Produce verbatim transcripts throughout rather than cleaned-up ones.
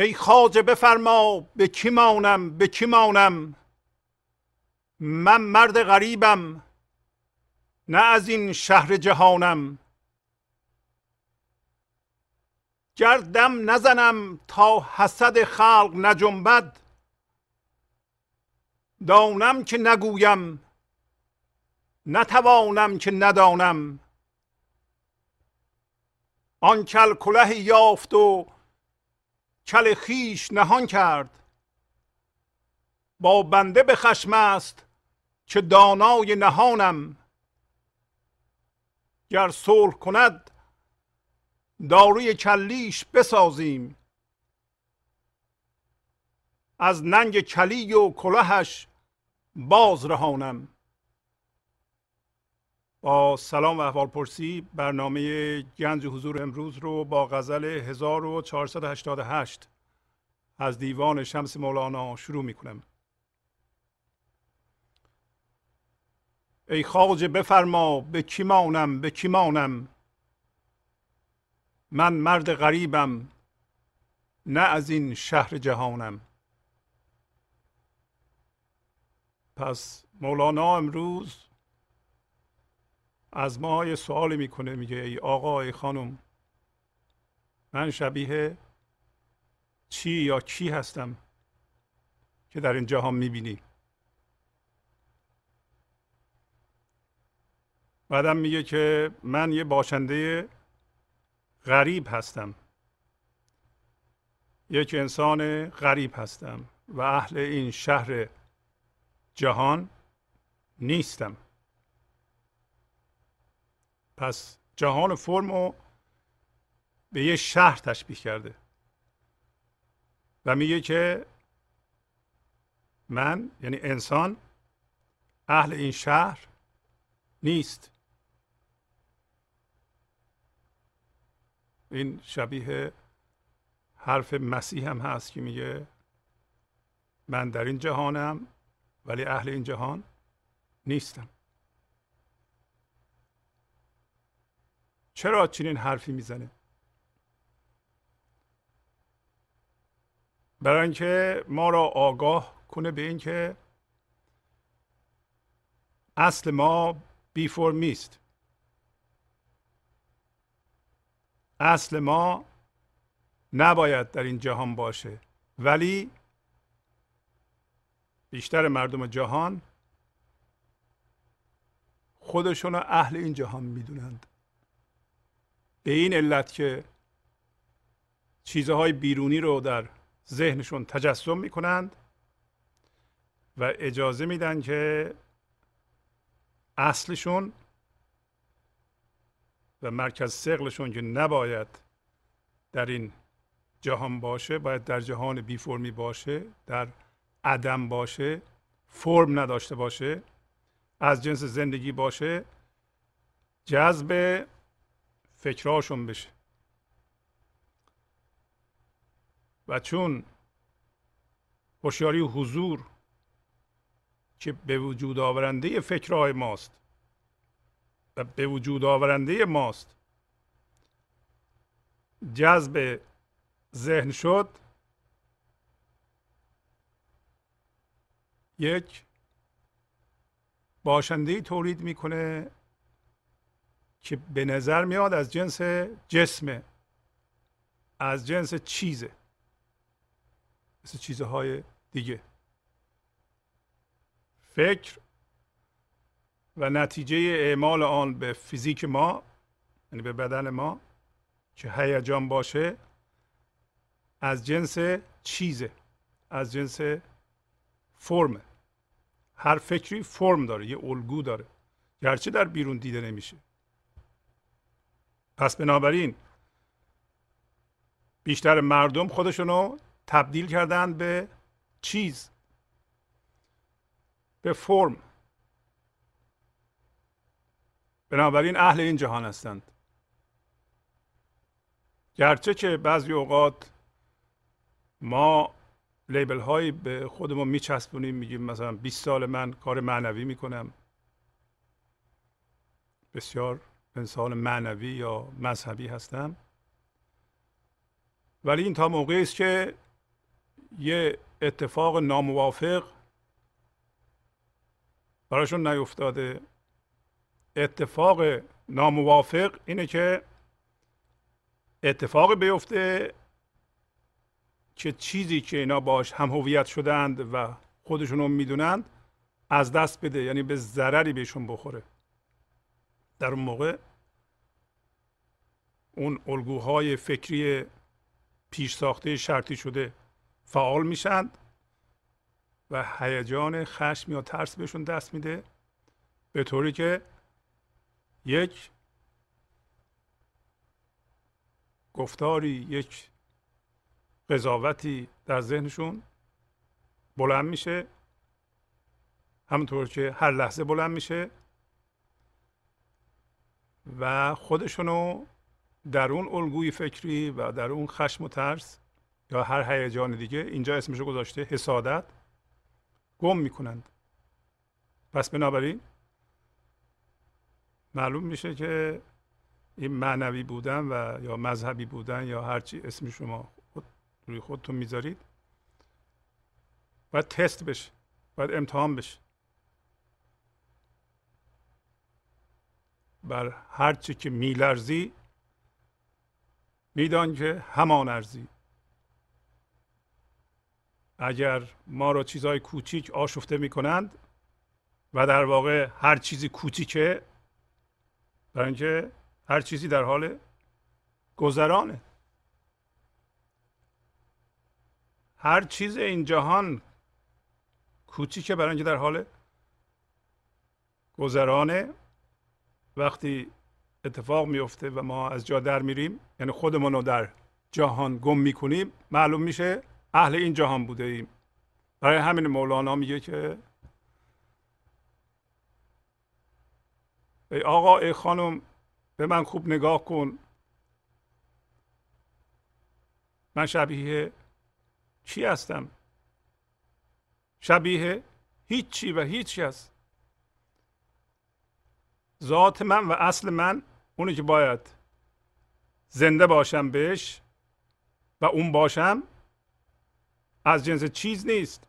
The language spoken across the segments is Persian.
ای خواجه بفرما به کی مانم به کی مانم، من مرد غریبم نه از این شهر جهانم. گر دم نزنم تا حسد خلق نجنبد، دانم که نگویم نتوانم که ندانم. آن کل کله یافت و کل خویش نهان کرد، با بنده به خشم است که دانای نهانم. گر صلح کند داروی کلیش بسازیم، از ننگ کلی و کلهش باز رهانم. با سلام و احوالپرسی برنامه گنج حضور امروز رو با غزل هزار و چهارصد و هشتاد و هشت از دیوان شمس مولانا شروع می کنم. ای خواجه بفرما به کی مانم به کی مانم، من مرد غریبم نه از این شهر جهانم. پس مولانا امروز از ما یه سوالی میکنه، میگه ای آقا ای خانم، من شبیه چی یا کی هستم که در این جهان میبینی؟ بعدم میگه که من یه باشنده غریب هستم، یک انسان غریب هستم و اهل این شهر جهان نیستم. پس جهان فرم رو به یه شهر تشبیه کرده و میگه که من یعنی انسان اهل این شهر نیست. این شبیه حرف مسیح هم هست که میگه من در این جهانم ولی اهل این جهان نیستم. چرا چنین حرفی میزنه؟ برای اینکه ما را آگاه کنه به این که اصل ما بی فرمی است. اصل ما نباید در این جهان باشه، ولی بیشتر مردم جهان خودشون اهل این جهان میدونند، به این علت که چیزهای بیرونی رو در ذهنشون تجسم میکنند و اجازه میدن که اصلشون و مرکز ثقلشون که نباید در این جهان باشه، باید در جهان بی فرمی باشه، در عدم باشه، فرم نداشته باشه، از جنس زندگی باشه، جذب فکراشون بشه. و چون هوشیاری و حضور که به وجود آورنده فکرهای ماست و به وجود آورنده ماست جذب ذهن شد، یک باشنده تولید میکنه که به نظر میاد از جنس جسمه، از جنس چیزه، مثل چیزهای دیگه. فکر و نتیجه اعمال آن به فیزیک ما، یعنی به بدن ما که هیجان باشه، از جنس چیزه، از جنس فرمه. هر فکری فرم داره، یه الگو داره، گرچه در بیرون دیده نمیشه. پس بنابراین بیشتر مردم خودشونو تبدیل کردن به چیز، به فرم. بنابراین اهل این جهان هستند. گرچه که بعضی اوقات ما لیبل هایی به خودمون میچسبونیم، میگیم مثلا بیست سال من کار معنوی میکنم، بسیار انسان معنوی یا مذهبی هستم، ولی این تا موقعی است که یه اتفاق ناموافق براشون نیفتاده. اتفاق ناموافق اینه که اتفاق بیفته که چیزی که اینا باش هم هویت شدند و خودشون رو میدونند از دست بده، یعنی به ضرری بهشون بخوره. در اون موقع اون الگوهای فکری پیش ساخته شرطی شده فعال میشند و هیجان خشم یا ترس بهشون دست میده، به طوری که یک گفتاری، یک قضاوتی در ذهنشون بلند میشه، همونطور که هر لحظه بلند میشه و خودشونو در اون الگوی فکری و در اون خشم و ترس یا هر هیجان دیگه، اینجا اسمشو گذاشته حسادت، گم میکنند. پس بنابراین معلوم میشه که این معنوی بودن و یا مذهبی بودن یا هر چی اسم شما خود روی خودتون میذارید باید تست بشه، باید امتحان بشه. بر هر چی که میلرزی میدان که همان ارزی. اگر ما رو چیزهای کوچیک آشفته میکنند و در واقع هر چیزی کوچیکه، برای اینکه هر چیزی در حال گذرانه. هر چیز این جهان کوچیکه برای اینکه در حال گذرانه. وقتی اتفاق میفته و ما از جا در میریم، یعنی خودمون رو در جهان گم میکنیم، معلوم میشه اهل این جهان بوده ایم. برای همین مولانا میگه که ای آقا، ای خانم، به من خوب نگاه کن، من شبیه چی هستم؟ شبیه هیچی و هیچ کس. ذات من و اصل من، اونی که باید زنده باشم بهش و اون باشم، از جنس چیز نیست.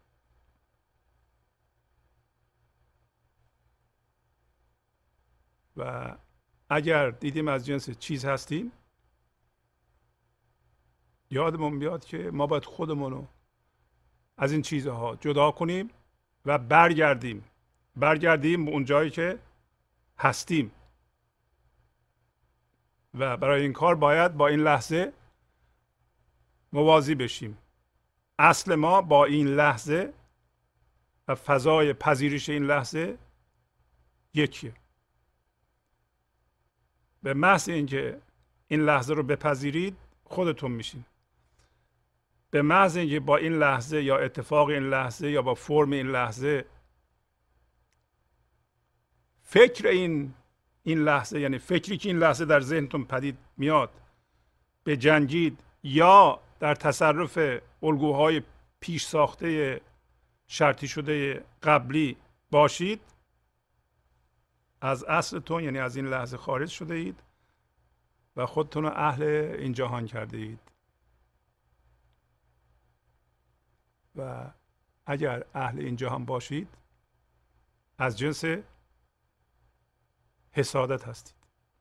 و اگر دیدیم از جنس چیز هستیم، یادمون بیاد که ما باید خودمونو از این چیزها جدا کنیم و برگردیم برگردیم به اون جایی که هستیم. و برای این کار باید با این لحظه موازی بشیم. اصل ما با این لحظه و فضای پذیرش این لحظه یکیه. به محض اینکه این لحظه رو بپذیرید، خودتون میشین. به محض اینکه با این لحظه یا اتفاق این لحظه یا با فرم این لحظه، فکر این این لحظه، یعنی فکری که این لحظه در ذهنتون پدید میاد، به جنگید یا در تصرف الگوهای پیش ساخته شرطی شده قبلی باشید، از اصلتون، یعنی از این لحظه خارج شده اید و خودتون رو اهل این جهان کرده اید. و اگر اهل این جهان باشید، از جنس حسادت هستید.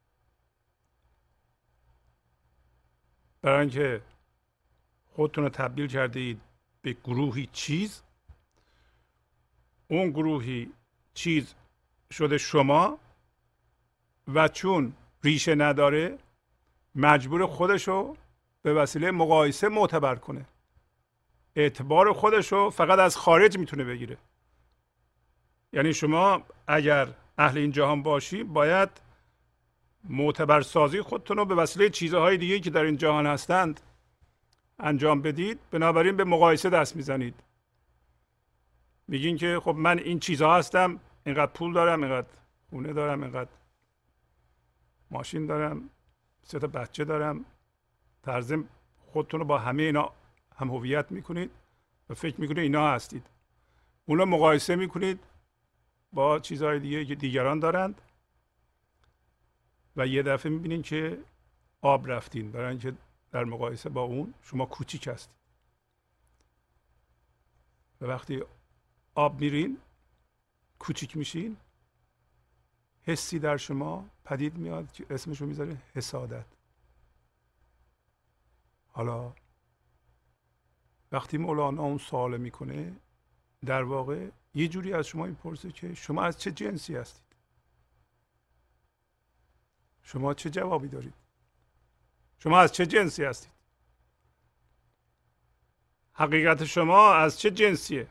برای اینکه خودتون رو تبدیل کرده اید به گروهی چیز، اون گروهی چیز شده شما و چون ریشه نداره، مجبور خودشو به وسیله مقایسه معتبر کنه. اعتبار خودشو فقط از خارج میتونه بگیره. یعنی شما اگر اهل این جهان باشی، باید معتبر سازی خودتون رو به وسیله چیزهای دیگه که در این جهان هستند انجام بدید. بنابراین به مقایسه دست میزنید. میگین که خب من این چیزها هستم، اینقدر پول دارم، اینقدر خونه دارم، اینقدر ماشین دارم، سه تا بچه دارم. طرزم خودتون رو با همه اینا هم هویت میکنید و فکر میکنید اینا هستید. اونا مقایسه میکنید با چیزهای دیگه که دیگران دارند و یه دفعه میبینید که آب رفتین، برای اینکه در مقایسه با اون شما کوچیک هستید. و وقتی آب میرین، کوچیک میشین، حسی در شما پدید میاد که اسمشو میذارین حسادت. حالا وقتی مولانا اون سوال میکنه، در واقع یه جوری از شما میپرسه که شما از چه جنسی هستید؟ شما چه جوابی دارید؟ شما از چه جنسی هستید؟ حقیقت شما از چه جنسیه؟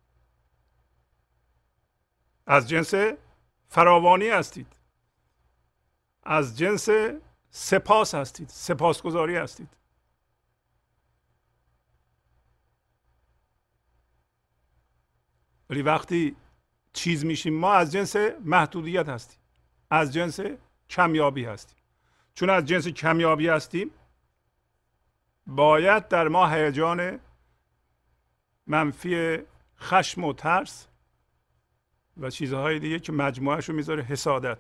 از جنس فراوانی هستید، از جنس سپاس هستید، سپاسگزاری هستید. ولی وقتی چیز میشیم ما از جنس محدودیت هستیم، از جنس کمیابی هستیم. چون از جنس کمیابی هستیم، باید در ما هیجان منفی خشم و ترس و چیزهای دیگه که مجموعهش رو میذاره حسادت.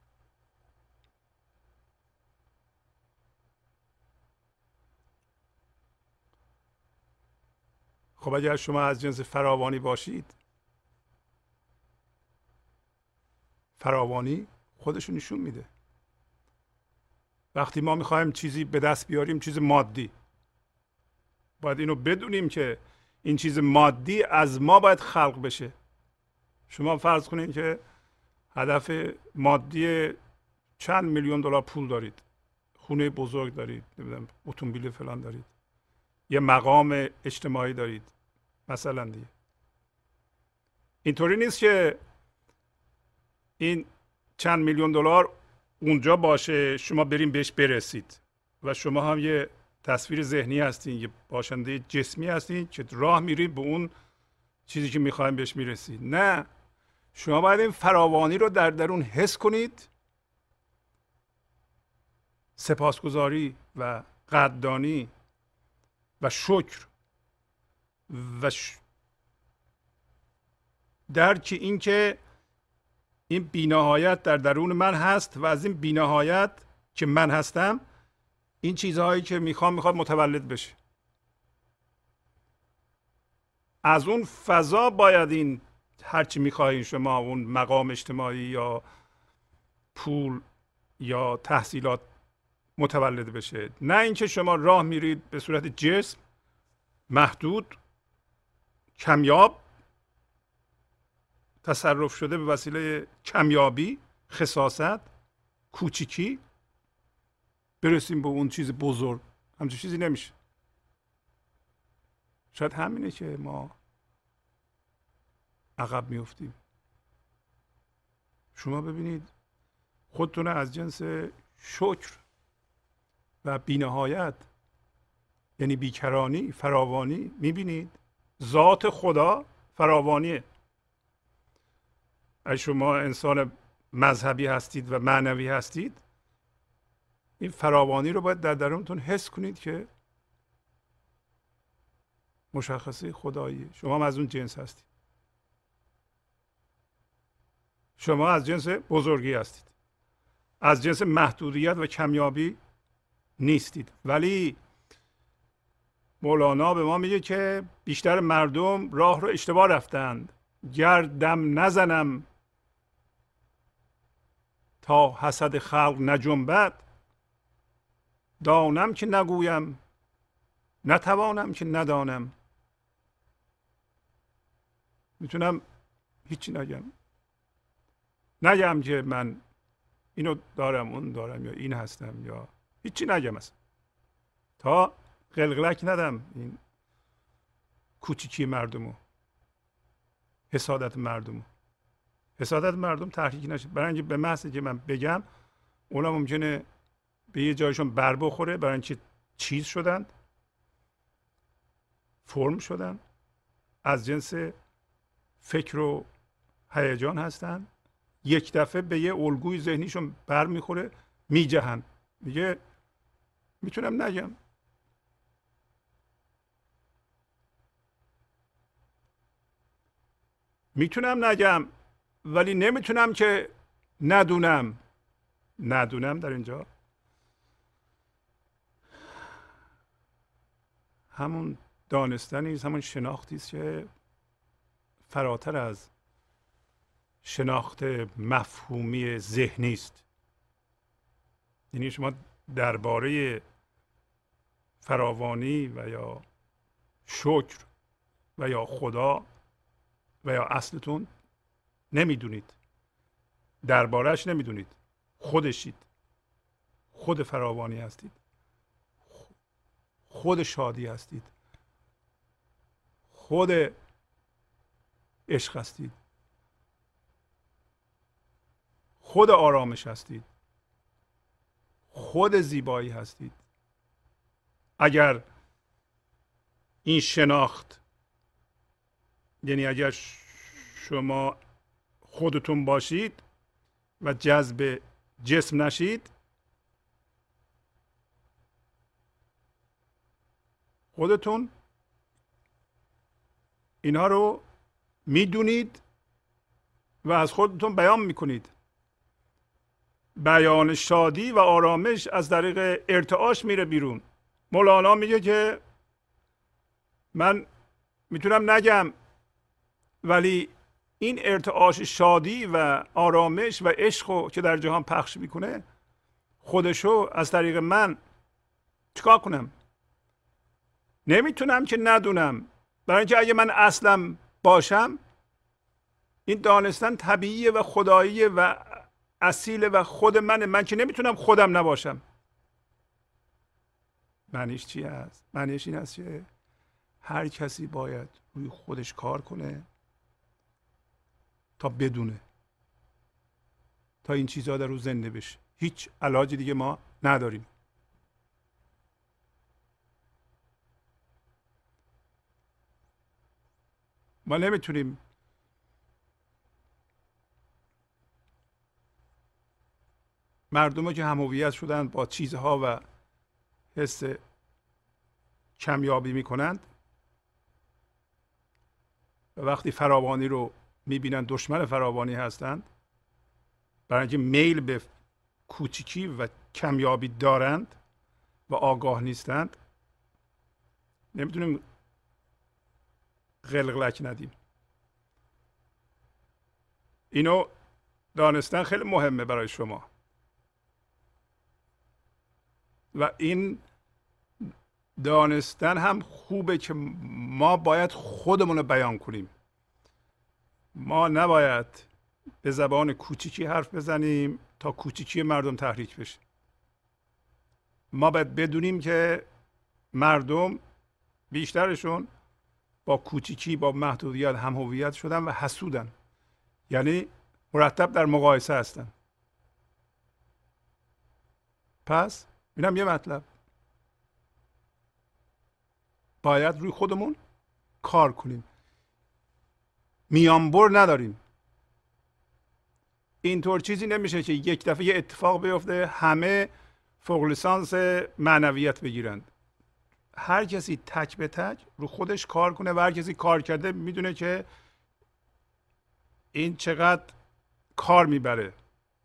خب اگر شما از جنس فراوانی باشید، فراوانی خودشو نشون میده. وقتی ما میخوایم چیزی به دست بیاریم، چیز مادی، باید اینو بدونیم که این چیز مادی از ما باید خلق بشه. شما فرض کنید که هدف مادی چند میلیون دلار پول دارید، خونه بزرگ دارید، نمیدونم اتومبیل فلان دارید، یه مقام اجتماعی دارید مثلا دیگه. اینطوری نیست که این چند میلیون دلار اونجا باشه شما بریم بهش برسید و شما هم یه تصویر ذهنی هستین، یه باشنده جسمی هستین که راه میرید به اون چیزی که میخوایم بهش میرسید. نه، شما باید این فراوانی رو در درون حس کنید، سپاسگزاری و قدردانی و شکر و ش... درک این که این بی‌نهایت در درون من هست و از این بی‌نهایت که من هستم، این چیزهایی که میخوام میخواد متولد بشه. از اون فضا باید این هرچی میخواهید شما، اون مقام اجتماعی یا پول یا تحصیلات، متولد بشه. نه اینکه شما راه میرید به صورت جسم محدود، کمیاب، تصرف شده به وسیله کمیابی، خساست، کوچیکی، برسیم به اون چیز بزرگ. همچون چیزی نمیشه. شاید همینه که ما عقب میفتیم. شما ببینید خودتون از جنس شکر و بی‌نهایت، یعنی بیکرانی، فراوانی میبینید. ذات خدا فراوانیه. اگه شما انسان مذهبی هستید و معنوی هستید، این فراوانی رو باید در درونتون حس کنید که مشخصه خداییه. شما هم از اون جنس هستید. شما از جنس بزرگی هستید، از جنس محدودیت و کمیابی نیستید. ولی مولانا به ما میگه که بیشتر مردم راه رو اشتباه رفتند. گر دم نزنم تا حسد خلق نجنبد، دانم که نگویم نتوانم که ندانم. میتونم هیچی نگم، نگم که من اینو دارم، اون دارم، یا این هستم، یا هیچی نگم اصلا، تا قلقلک ندم این کوچیکی مردمو، حسادت مردمو. حسادت مردم تحریک نشه. برای اینکه به محض که من بگم، اونا ممکنه به یه جایشون بر بخوره، برای اینکه چیز شدن، فرم شدن، از جنس فکر و هیجان هستن، یک دفعه به یه الگوی ذهنیشون بر میخوره، میجهن. میگه میتونم نگم، میتونم نگم، ولی نمیتونم که ندونم. ندونم در اینجا همون دانستنی است، همون شناختی است که فراتر از شناخت مفهومی ذهنی است. یعنی شما درباره فراوانی و یا شکر و یا خدا و یا اصلتون نمیدونید، دربارهش نمیدونید، خودشید، خود فراوانی هستید، خود شادی هستید، خود عشق هستید، خود آرامش هستید، خود زیبایی هستید. اگر این شناخت، یعنی اگر شما خودتون باشید و جذب جسم نشید، خودتون اینها رو میدونید و از خودتون بیان میکنید. بیان شادی و آرامش از طریق ارتعاش میره بیرون. مولانا میگه که من میتونم نگم، ولی این ارتعاش شادی و آرامش و عشق که در جهان پخش میکنه، خودشو از طریق من چیکار کنم؟ نمیتونم که ندونم. برای اینکه اگه من اصلا باشم، این دانستن طبیعیه و خداییه و اصیله و خود منه. من که نمیتونم خودم نباشم. معنیش چی هست؟ معنیش این هست که هر کسی باید روی خودش کار کنه تا بدونه، تا این چیزها در رو زنده بشه. هیچ علاج دیگه ما نداریم. ما نمیتونیم مردم که هم هویت شدن با چیزها و حس کمیابی میکنند و وقتی فراوانی رو میبینن دشمن فراوانی هستند، برای اینکه میل به کوچیکی و کمیابی دارند و آگاه نیستند، نمیتونیم قلقلک ندیم. اینو دانستن خیلی مهمه برای شما و این دانستن هم خوبه که ما باید خودمون رو بیان کنیم. ما نباید به زبان کوچیکی حرف بزنیم تا کوچیکی مردم تحریک بشه. ما باید بدونیم که مردم بیشترشون با کوچیکی، با محدودیت هم هویت شدن و حسودن، یعنی مرتب در مقایسه هستن. پس اینم یه مطلب، باید روی خودمون کار کنیم. میانبر نداریم. اینطور چیزی نمیشه که یک دفعه یه اتفاق بیفته همه فوق لیسانس معنویت بگیرند. هر کسی تک به تک رو خودش کار کنه و هر کسی کار کرده میدونه که این چقدر کار میبره.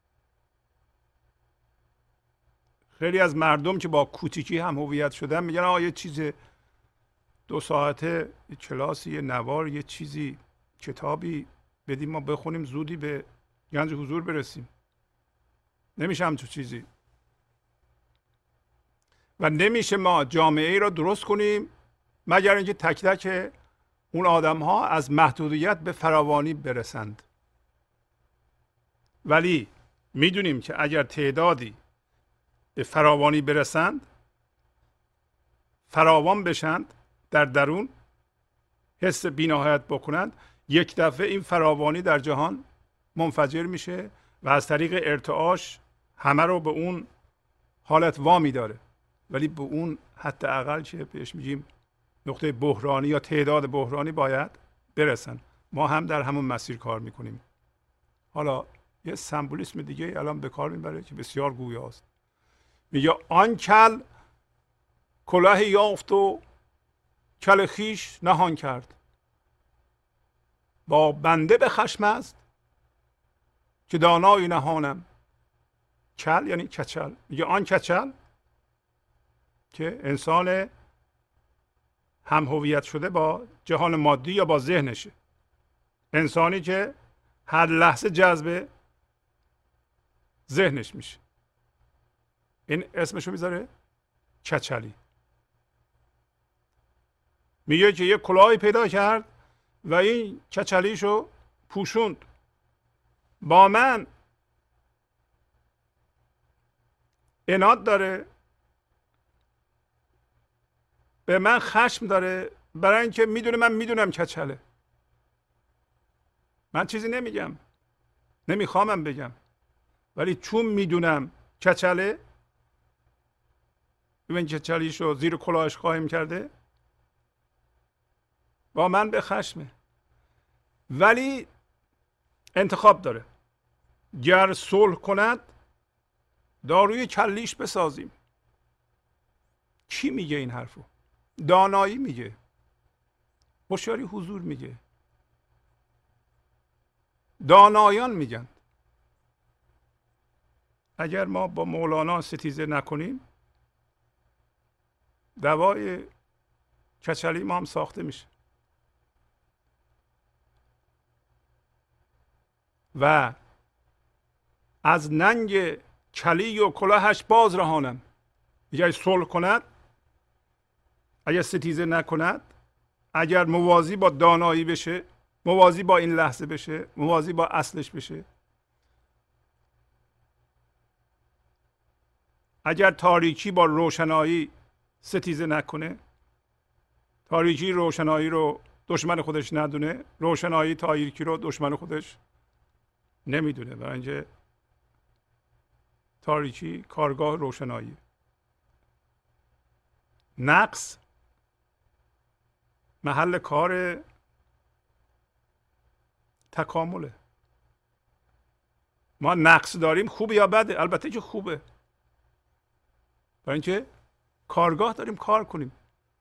خیلی از مردم که با کوچیکی هم هویت شدن میگن آقا یه چیز دو ساعته، یه کلاسی، یه نوار، یه چیزی، کتابی بدیم ما بخونیم زودی به گنج حضور برسیم. نمیشه همچون چیزی. و نمیشه ما جامعه ای را درست کنیم مگر اینکه تک تک اون آدم ها از محدودیت به فراوانی برسند. ولی میدونیم که اگر تعدادی به فراوانی برسند، فراوان بشند، در درون حس بی‌نهایت بکنند، یک دفعه این فراوانی در جهان منفجر میشه و از طریق ارتعاش همه رو به اون حالت وامی داره. ولی به اون حتی اقل که بهش میگیم نقطه بحرانی یا تعداد بحرانی باید برسن. ما هم در همون مسیر کار میکنیم. حالا یه سمبولیسم دیگه الان به کار میبره که بسیار گویاست. میگه آن کل کلاه یافت و کل خیش نهان کرد، با بنده به خشم است که دانای نهانم. کل یعنی کچل. میگه آن کچل که انسان هم هویت شده با جهان مادی یا با ذهنشه، انسانی که هر لحظه جذب ذهنش میشه. این اسمشو میذاره کچلی. میگه که یه کلاهی پیدا کرد و این کچلیشو پوشوند. با من عناد داره، به من خشم داره، برای اینکه میدونه من میدونم کچله. من چیزی نمیگم، نمیخوامم بگم، ولی چون میدونم کچله، این کچلیشو زیر کلاهش قایم کرده، با من به خشمه. ولی انتخاب داره، گر صلح کند داروی کلیش بسازیم. کی میگه این حرفو؟ دانایی میگه، هوشیاری حضور میگه، دانایان میگن. اگر ما با مولانا ستیزه نکنیم، دوای کچلی ما هم ساخته میشه. و از ننگ کلی و کلاهش باز رهانم. اگر صلح کند، اگر ستیزه نکند، اگر موازی با دانایی بشه، موازی با این لحظه بشه، موازی با اصلش بشه، اگر تاریکی با روشنایی ستیزه نکنه، تاریکی روشنایی رو دشمن خودش ندونه، روشنایی تاریکی رو دشمن خودش نمیدونه، برای اینکه تاریکی کارگاه روشنایی. نقص محل کار تکامله. ما نقص داریم، خوبه یا بده؟ البته که خوبه، برای اینکه کارگاه داریم کار کنیم.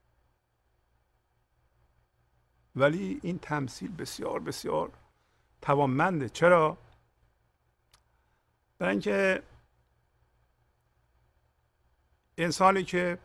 ولی این تمثیل بسیار بسیار توانمنده. چرا؟ برای اینکه انسانی که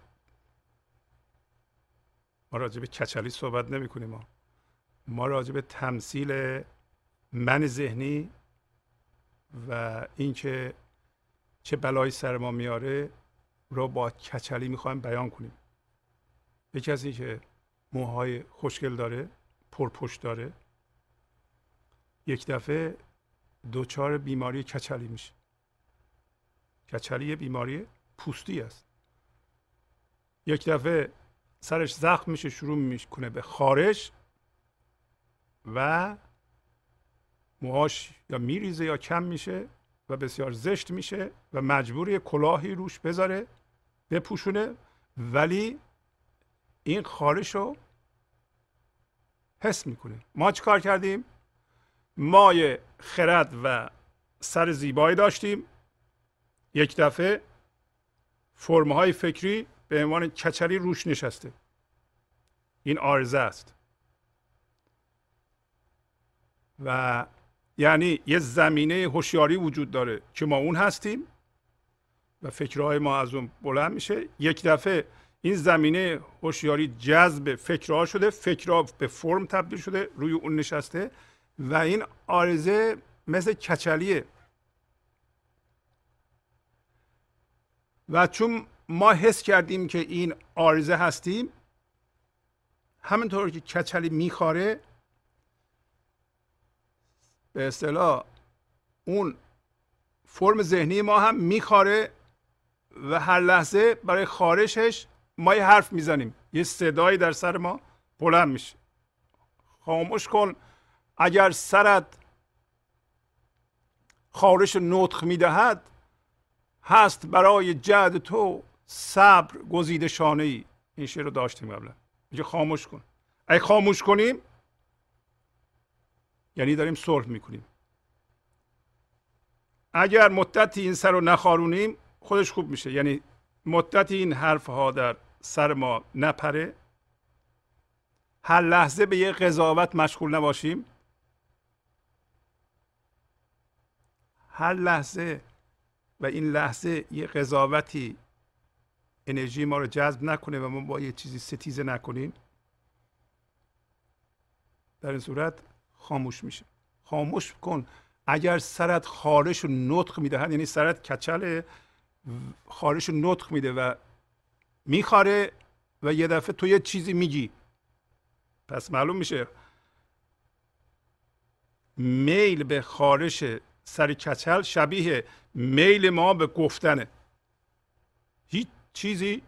ما راجع به کچلی صحبت نمی کنیم، ما ما راجع به تمثیل من ذهنی و اینکه چه بلایی سر ما میاره رو با کچلی میخوایم بیان کنیم. یک کسی که موهای خوشگل داره، پرپشت داره، یک دفعه دوچار بیماری کچلی میشه. کچلی یه بیماری پوستی است. یک دفعه سرش زخم میشه، شروع میکنه به خارش و موهاش یا میریزه یا کم میشه و بسیار زشت میشه و مجبوری کلاهی روش بذاره بپوشونه، ولی این خارش رو حس میکنه. ما چی کار کردیم؟ ما یه خرد و سر زیبایی داشتیم، یک دفعه فرمهای فکری به عنوان کچلی روش نشسته. این عارضه است. و یعنی یه زمینه هوشیاری وجود داره که ما اون هستیم و فکرهای ما از اون بلند میشه. یک دفعه این زمینه هوشیاری جذب فکرها شده، فکرها به فرم تبدیل شده، روی اون نشسته و این عارضه مثل کچلیه. و چون ما حس کردیم که این عارضه هستیم، همینطور که کچلی میخواره، به اصطلاح اون فرم ذهنی ما هم میخواره و هر لحظه برای خارشش ما یه حرف میزنیم، یه صدایی در سر ما بلند میشه. خاموش کن، اگر سرت خارش نطق میدهد، هست برای جعد تو صبر گزیده شانه ای. این شعر رو داشتیم قبلا. میگه خاموش کن. اگه خاموش کنیم یعنی داریم صلح میکنیم. اگر مدتی این سر رو نخارونیم خودش خوب میشه، یعنی مدتی این حرف ها در سر ما نپره، هر لحظه به یه قضاوت مشغول نباشیم، هر لحظه و این لحظه یه قضاوتی انرژی ما رو جذب نکنه و ما با یه چیزی ستیزه نکنیم، در این صورت خاموش میشه. خاموش کن. اگر سرت خارش و نطق میدهد، یعنی سرت کچل خارش و نطق میده و میخاره و یه دفعه تو یه چیزی میگی، پس معلوم میشه میل به خارش سر کچل شبیه میل ما به گفتنه. هیچ چیزی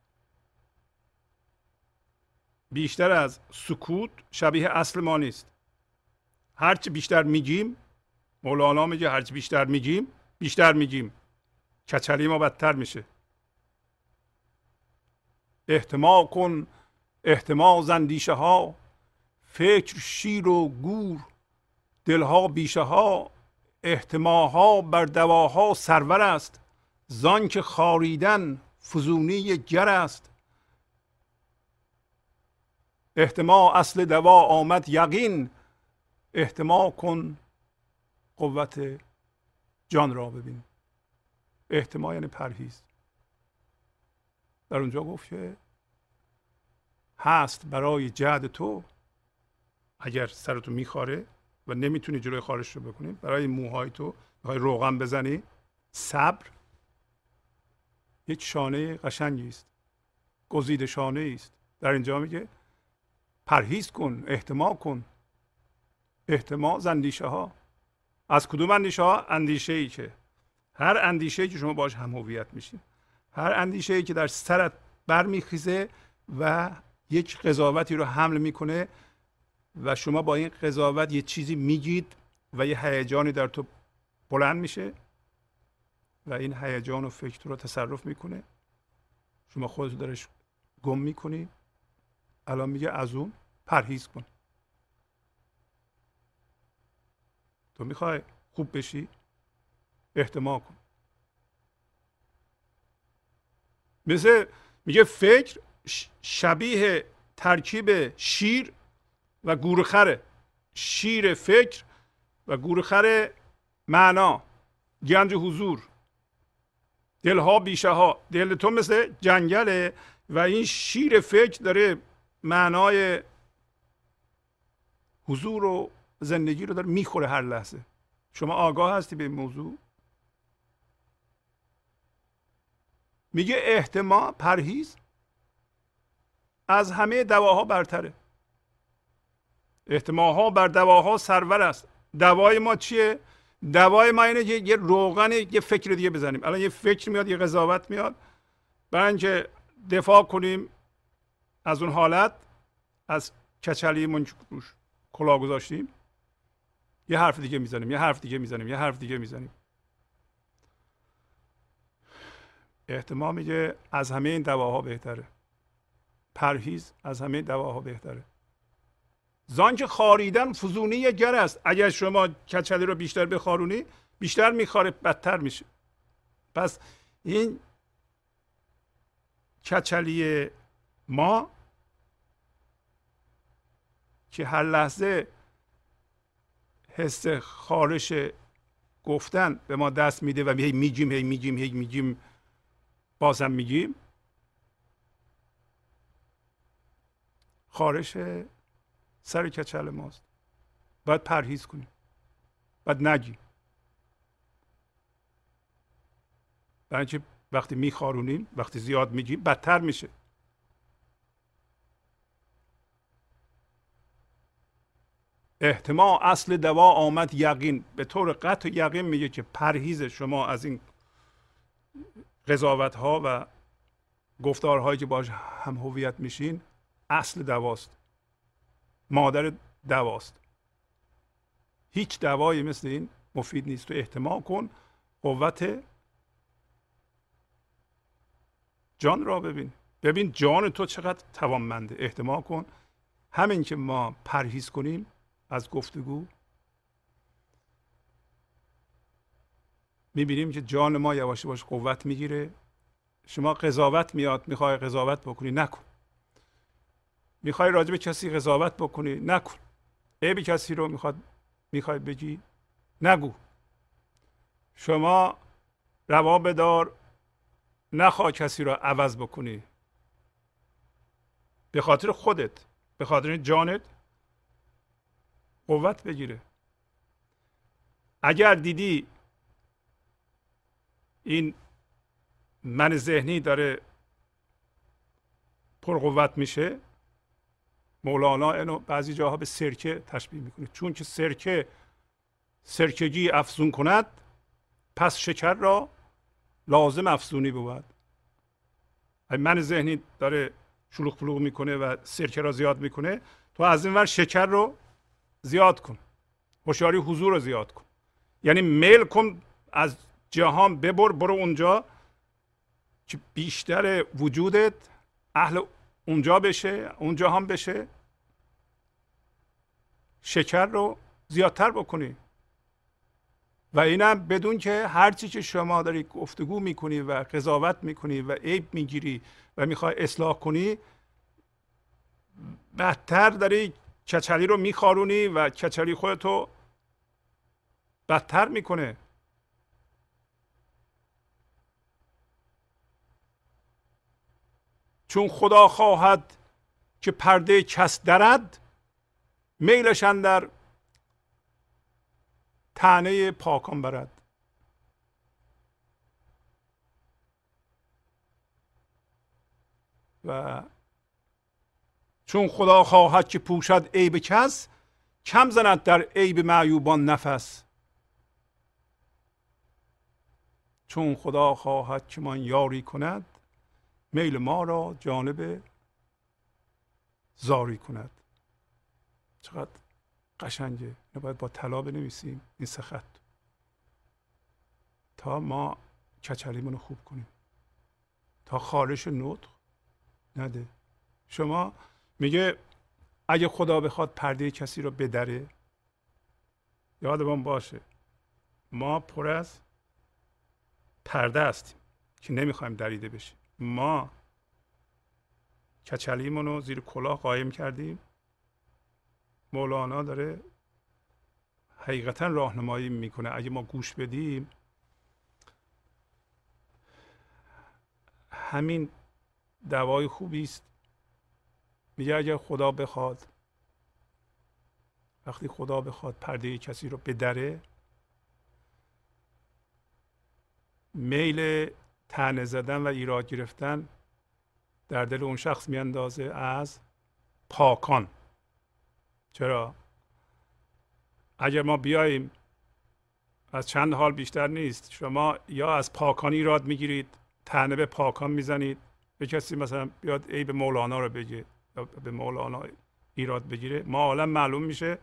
بیشتر از سکوت شبیه اصل ما نیست. هرچی بیشتر میگیم، مولانا میگه هرچی بیشتر میگیم بیشتر میگیم، کچلی ما بدتر میشه. احتما کن احتما زندیشه ها، فکر شیر و گور دلها بیشه ها. احتماها بر دواها سرور است، زان که خاریدن فزونی گر است. احتما اصل دوا آمد یقین، احتما کن قوت جان را ببین. احتما یعنی پرهیز. در اونجا گفت که هست برای جهد تو، اگر سرتو میخاره و نمیتونی جلوی خارش رو بکنی، برای موهای تو میخوای روغن بزنی، صبر یک شانه قشنگی است، گزیده شانه است. در اینجا میگه پرهیز کن، احتما کن. احتما اندیشه ها. از کدوم اندیشه ها؟ اندیشه ای که هر اندیشه ای که شما باش هم هویت میشین، هر اندیشه ای که در سرت برمیخیزه و یک قضاوتی رو حمل میکنه و شما با این قضاوت یه چیزی میگید و یه هیجانی در تو بلند میشه و این هیجان و فکر رو تصرف میکنه، شما خودت درش گم میکنی. الان میگه از اون پرهیز کن. تو میخوای خوب بشی، احتما کن. مثل میگه فکر شبیه ترکیب شیر و گورخره. شیر فکر و گورخر معنا، گنج حضور. دلها بیشه ها. دل تو مثل جنگله و این شیر فکر داره معنای حضور و زندگی رو داره میخوره هر لحظه. شما آگاه هستی به این موضوع؟ میگه احتما پرهیز از همه دواها برتره. احتماها بر دواها سرور است. دوای ما چیه؟ دوای ما اینه یه روغن یه فکر دیگه بزنیم. الان یه فکر میاد، یه قضاوت میاد، برای اینکه دفاع کنیم از اون حالت، از کچلیمون که روش کلاه گذاشتیم، یه حرف دیگه میزنیم، یه حرف دیگه میزنیم، یه حرف دیگه میزنیم. احتمال میگه از همه این دواها بهتره. پرهیز از همه دواها بهتره. زان که خاریدن فزونی گر است. اگر شما کچلی رو بیشتر بخارونی، بیشتر میخاره، بدتر میشه. پس این کچلی ما که هر لحظه حس خارش گفتن به ما دست میده و هی میگیم هی میگیم هی میگیم بازم میگیم، خارش سر کچل ماست. باید پرهیز کنیم، باید نگیم. برای اینکه وقتی میخارونیم، وقتی زیاد میگیم، بدتر میشه. احتمال اصل دوا آمد یقین. به طور قطع یقین میگه که پرهیز شما از این قضاوت ها و گفتارهایی که باش هم هویت میشین اصل دواست، مادر دواست. هیچ دوایی مثل این مفید نیست. تو احتمال کن قوت جان را ببین. ببین جان تو چقدر توانمنده. احتمال کن همین که ما پرهیز کنیم از گفتگو، میبینیم که جان ما یواش یواش قوت میگیره. شما قضاوت میاد، میخوای قضاوت بکنی، نکن. میخوای راجع به کسی قضاوت بکنی، نکن. عیب کسی رو میخواد میخوای بگی، نگو. شما روا بدار، نخواه کسی رو عوض بکنی. به خاطر خودت، به خاطر جانت قوت بگیره. اگر دیدی این من ذهنی داره پرقوت میشه، مولانا اینو بعضی جاها به سرکه تشبیه میکنه، چون که سرکه سرکگی افزون کند، پس شکر را لازم افزونی بود. من ذهنی داره شلوغ پلوغ میکنه و سرکه را زیاد میکنه، تو از این ور شکر رو زیاد کن، هوشیاری حضور رو زیاد کن. یعنی میل کن از جهان ببر، برو اونجا که بیشتر وجودت اهل اونجا بشه، اونجا هم بشه، شکر رو زیادتر بکنی. و اینم بدون که هرچی که شما داری گفتگو میکنی و قضاوت میکنی و عیب میگیری و میخوای اصلاح کنی، بدتر داری کچلی رو میخارونی و کچلی خودتو بدتر میکنه. چون خدا خواهد که پرده کس درد، میلشان در طعنه پاکان برد. و چون خدا خواهد که پوشد عیب کس، کم زند در عیب معیوبان نفس. چون خدا خواهد که من یاری کند، میل ما را جانب زاری کند. چقدر قشنگه. اینو باید با طلا بنویسیم این سه خط تا ما کچلیمون رو خوب کنیم، تا خارش نطق نده. شما میگه اگه خدا بخواد پرده کسی رو بدره، یادمون باشه ما پر از پرده هستیم که نمیخوایم دریده بشیم. ما کچلیمون رو زیر کلاه قایم کردیم. مولانا داره حقیقتا راهنمایی میکنه، اگه ما گوش بدیم همین دوای خوبی است. میگه اگر خدا بخواد، وقتی خدا بخواد پرده کسی رو بدره، میل طعنه زدن و ایراد گرفتن در دل اون شخص میاندازه از پاکان. چرا؟ اگر ما بیاییم، از چند حال بیشتر نیست، شما یا از پاکان ایراد میگیرید، طعنه به پاکان میزنید، به کسی مثلا بیاد عیب مولانا رو بگه یا به مولانا ایراد بگیره، ما عالم معلوم میشه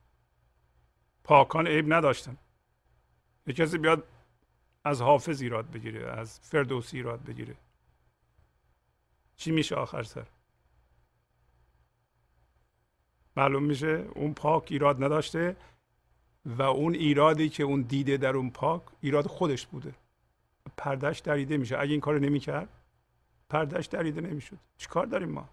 پاکان عیب نداشتن. به کسی بیاد از حافظ ایراد بگیره، از فردوسی ایراد بگیره، چی میشه آخر سر؟ معلوم میشه اون پاک ایراد نداشته و اون ایرادی که اون دیده در اون پاک ایراد خودش بوده. پردهش دریده میشه. اگه این کار نمیکرد پردهش دریده نمیشد. چیکار داریم ما؟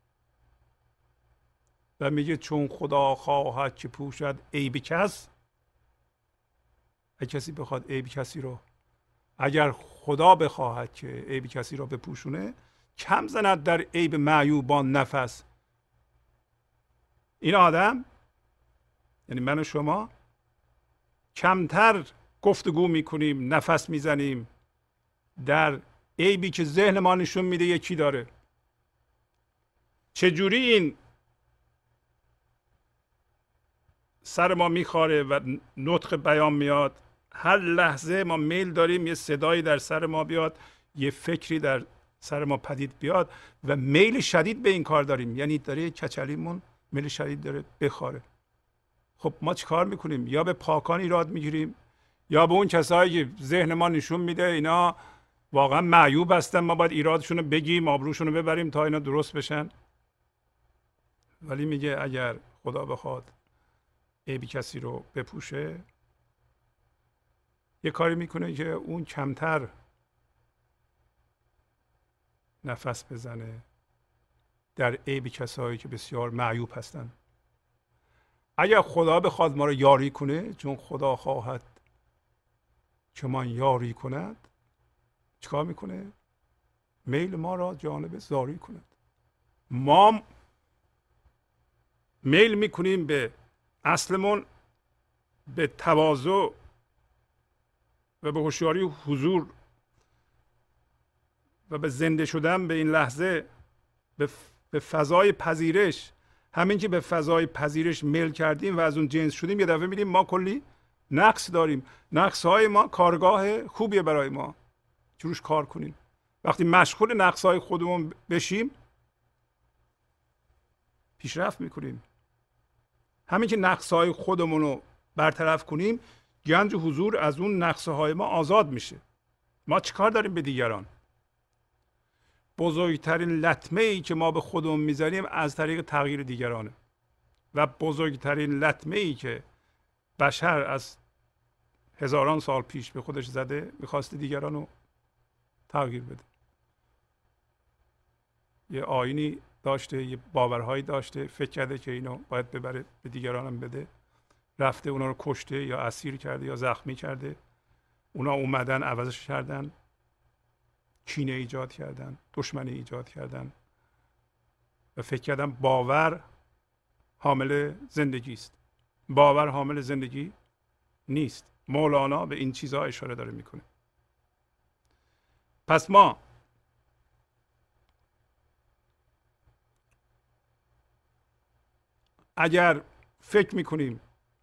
و میگه چون خدا خواهد که پوشد عیب کس، اگه کسی بخواد عیب کسی رو، اگر خدا بخواهد که عیب کسی رو بپوشونه، کم زند در عیب معیوبان نفس. این آدم، یعنی من و شما، کمتر گفتگو میکنیم، نفس میزنیم در عیبی که ذهن ما نشون میده یکی داره. چجوری این سر ما میخاره و نطق بیان میاد؟ هر لحظه ما میل داریم یه صدایی در سر ما بیاد، یه فکری در سر ما پدید بیاد و میل شدید به این کار داریم. یعنی داره کچلیمون میل شدید داره بخاره. خب ما چیکار میکنیم؟ یا به پاکان ایراد میگیریم، یا به اون کسایی که ذهن ما نشون میده اینا واقعا معیوب هستن، ما باید ایرادشون رو بگیم، آبروشون رو ببریم تا اینا درست بشن. ولی میگه اگر خدا بخواد عیب کسی رو بپوشه، یه کاری میکنه که اون کمتر نفس بزنه در عیب کسایی که بسیار معیوب هستن. اگر خدا بخواد ما رو یاری کنه، چون خدا خواهد که من یاری کند، چیکار میکنه؟ میل ما را جانب زاری کند. ما میل میکنیم به اصلمون به تواضع و به هوشیاری حضور و به زنده شدن به این لحظه، به فضای پذیرش، همین که به فضای پذیرش میل کردیم و از اون جنس شدیم، یه دفعه می‌بینیم ما کلی نقص داریم. نقص های ما کارگاه خوبیه برای ما که روش کار کنیم. وقتی مشغول نقص های خودمون بشیم پیشرفت میکنیم. همین که نقص های خودمون رو برطرف کنیم، گنج حضور از اون نقص های ما آزاد میشه. ما چیکار داریم به دیگران؟ بزرگترین لطمه ای که ما به خودمون میزنیم از طریق تغییر دیگرانه و بزرگترین لطمه ای که بشر از هزاران سال پیش به خودش زده میخواست دیگران رو تغییر بده. یه آیینی داشته، یه باورهایی داشته، فکر کرده که اینو باید ببره به دیگرانم بده، رفته اونا رو کشته یا اسیر کرده یا زخمی کرده، اونا اومدن عوضش کردن، کینه ایجاد کردن، دشمنی ایجاد کردن و فکر کردن باور حامل زندگی است. باور حامل زندگی نیست. مولانا به این چیزها اشاره داره میکنه. پس ما اگر فکر میکنیم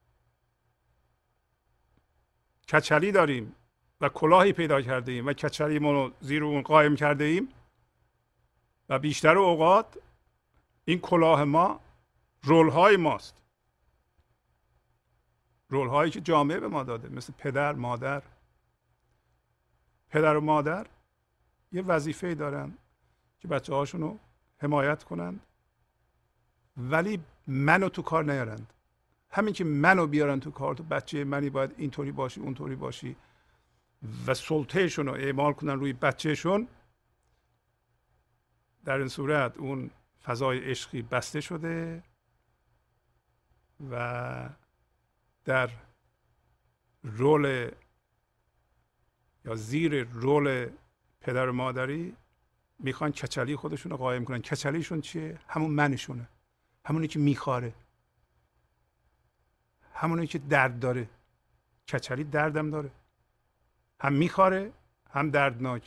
کچلی داریم و کلاهی پیدا کرده ایم و کچلیمون رو زیر اون قایم کرده ایم و بیشتر اوقات این کلاه ما رول‌های ماست، رول‌هایی که جامعه به ما داده، مثل پدر، مادر. پدر و مادر یه وظیفه دارن که بچه هاشون رو حمایت کنند، ولی منو تو کار نیارند. همین که منو بیارن تو کار، تو بچه منی باید اینطوری باشی اونطوری باشی و سلطهشون رو اعمال کنن روی بچهشون، در این صورت اون فضای عشقی بسته شده و در رول یا زیر رول پدر و مادری میخوان کچلی خودشون رو قایم کنن. کچلیشون چیه؟ همون منشونه، همونی که میخاره، همونی که درد داره. کچلی دردم داره، هم میخاره هم دردناک.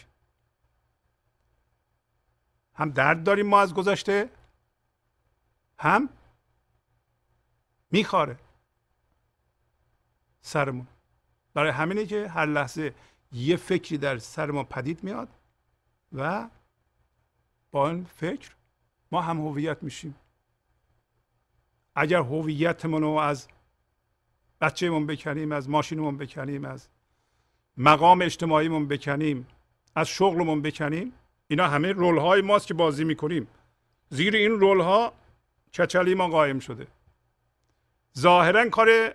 هم درد داریم ما از گذشته، هم میخاره سرمون. برای همینه که هر لحظه یه فکری در سر ما پدید میاد و با این فکر ما هم هویت میشیم. اگر هویتمون رو از بچه‌مون بکنیم، از ماشینمون بکنیم، از مقام اجتماعیمون بکنیم، از شغلمون بکنیم، اینا همه رول‌های ماست که بازی میکنیم. زیر این رول‌ها کچلی ما قایم شده. ظاهراً کار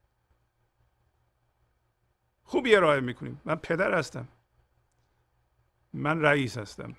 خوبی ارائه میکنیم. من پدر هستم، من رئیس هستم،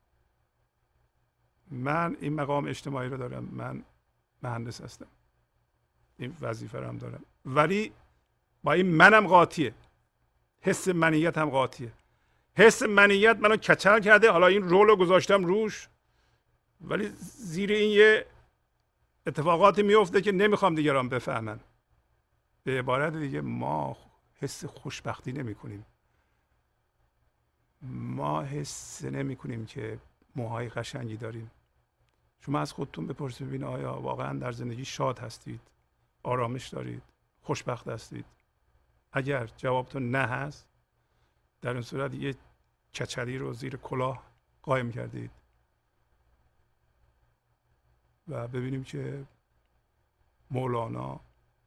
من این مقام اجتماعی رو دارم، من مهندس هستم، این وظیفه رو هم دارم، ولی با این منم قاطیه. حس منیت هم قاطیه. حس منیت منو کچل کرده، حالا این رول رو گذاشتم روش، ولی زیر این یه اتفاقاتی میفته که نمیخوام دیگران بفهمن. به عبارت دیگه ما حس خوشبختی نمی کنیم. ما حس نمی کنیم که موهای قشنگی داریم. شما از خودتون بپرسید ببینید آیا واقعا در زندگی شاد هستید؟ آرامش دارید؟ خوشبخت هستید؟ اگر جوابتون نه هست، در این صورت یه کچلی رو زیر کلاه قایم کردید و ببینیم که مولانا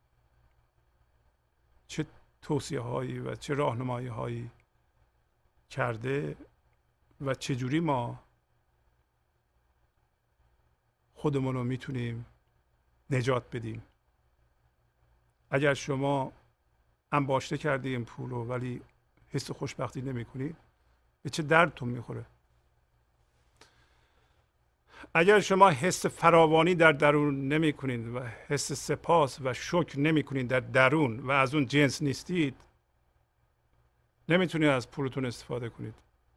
چه توصیه هایی و چه راهنمایی هایی کرده و چجوری ما خودمون رو میتونیم نجات بدیم. اگر شما انباشته کردی این پول رو ولی حس خوشبختی نمی کنید، به چه دردتون میخوره؟ اگر شما حس فراوانی در درون نمی کنید و حس سپاس و شکر نمی کنید در درون و از اون جنس نیستید، نمیتونید از پولتون استفاده کنید.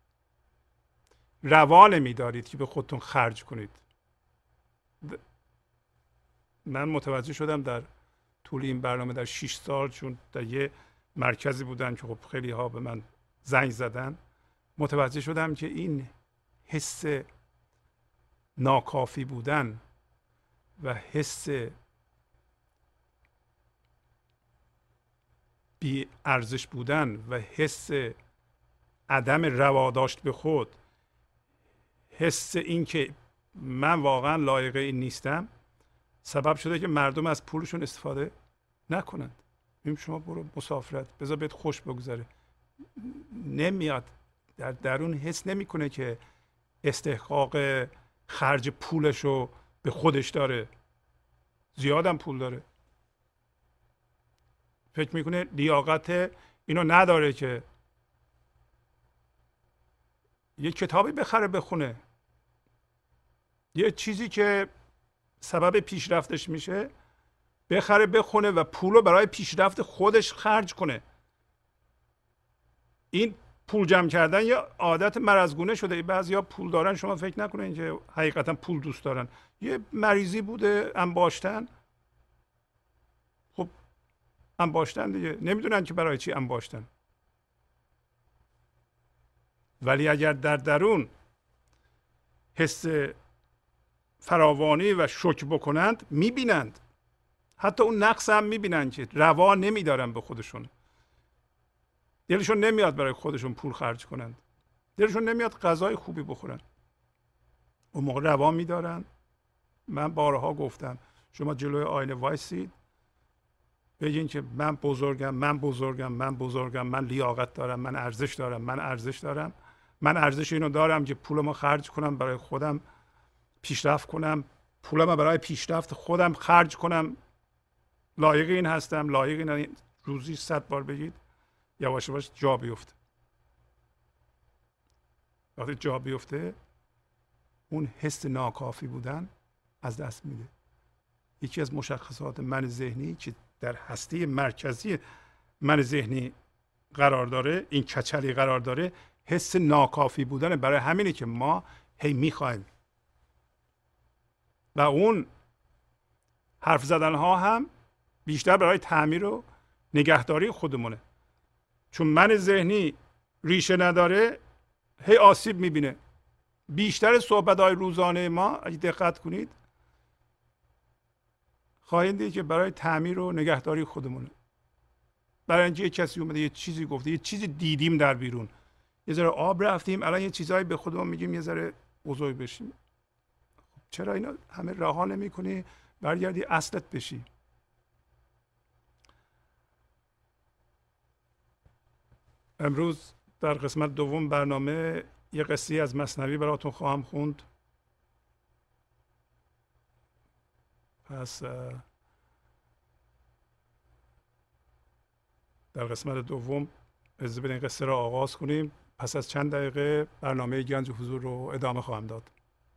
روا نمیدارید که به خودتون خرج کنید. من متوجه شدم در طول این برنامه در شش سال، چون در یه مرکزی بودن که خب خیلی ها به من زنگ زدن، متوجه شدم که این حس ناکافی بودن و حس بی ارزش بودن و حس عدم رواداشت به خود، حس این که من واقعا لایق این نیستم، سبب شده که مردم از پولشون استفاده نکنند. ببین شما برو مسافرت، بذار بهت خوش بگذره، نمیاد در درون حس نمیکنه که استحقاق خرج پولشو به خودش داره، زیادم پول داره، فکر میکنه لیاقت اینو نداره که یه کتابی بخره بخونه، یه چیزی که سبب پیشرفتش میشه بخره بخونه و پولو برای پیشرفت خودش خرج کنه. این پول جمع کردن یه عادت مرضگونه شده. بعضیا پول دارن، شما فکر نکنین که حقیقتا پول دوست دارن، یه مریضی بوده انباشتن، خب انباشتن دیگه، نمیدونن که برای چی انباشتن. ولی اگر در درون حس فراوانی و شکر بکنند، میبینند، حتی اون نقص هم میبینند که روا نمیدارن به خودشون، دلشون نمیاد برای خودشون پول خرج کنند، دلشون نمیاد غذای خوبی بخورن، اون موقع روا میدارن. من بارها گفتم شما جلوی آینه وایسید بگین که من بزرگم، من بزرگم، من بزرگم، من لیاقت دارم، من ارزش دارم، من ارزش دارم، من ارزش اینو دارم که پولمو خرج کنم برای خودم پیشرفت کنم، پولمو برای پیشرفت خودم خرج کنم، لایق این هستم، لایق این. روزی صد بار بگید، یواش یواش جا بیفته. وقتی جا بیفته اون حس ناکافی بودن از دست میده. یکی از مشخصات من ذهنی که در هسته مرکزی من ذهنی قرار داره، این کچلی قرار داره، حس ناکافی بودن. برای همینه که ما هی میخوایم و اون حرف زدن ها هم بیشتر برای تعمیر و نگهداری خودمونه. چون من ذهنی ریشه نداره، هی آسیب میبینه. بیشتر صحبت های روزانه ما اگه دقت کنید خواهید دید که برای تعمیر و نگهداری خودمونه. برای اینکه یه کسی اومده یه چیزی گفته، یه چیزی دیدیم در بیرون، یه ذره آب رفتیم، الان یه چیزایی به خودمون میگیم یه ذره بزرگ بشیم. چرا اینا همه رها نمی‌کنی برگردی اصلت بشی؟ امروز در قسمت دوم برنامه یه قصه از مثنوی براتون خواهم خوند. پس در قسمت دوم اجازه بدین قصه را آغاز کنیم. پس از چند دقیقه برنامه گنج حضور رو ادامه خواهم داد.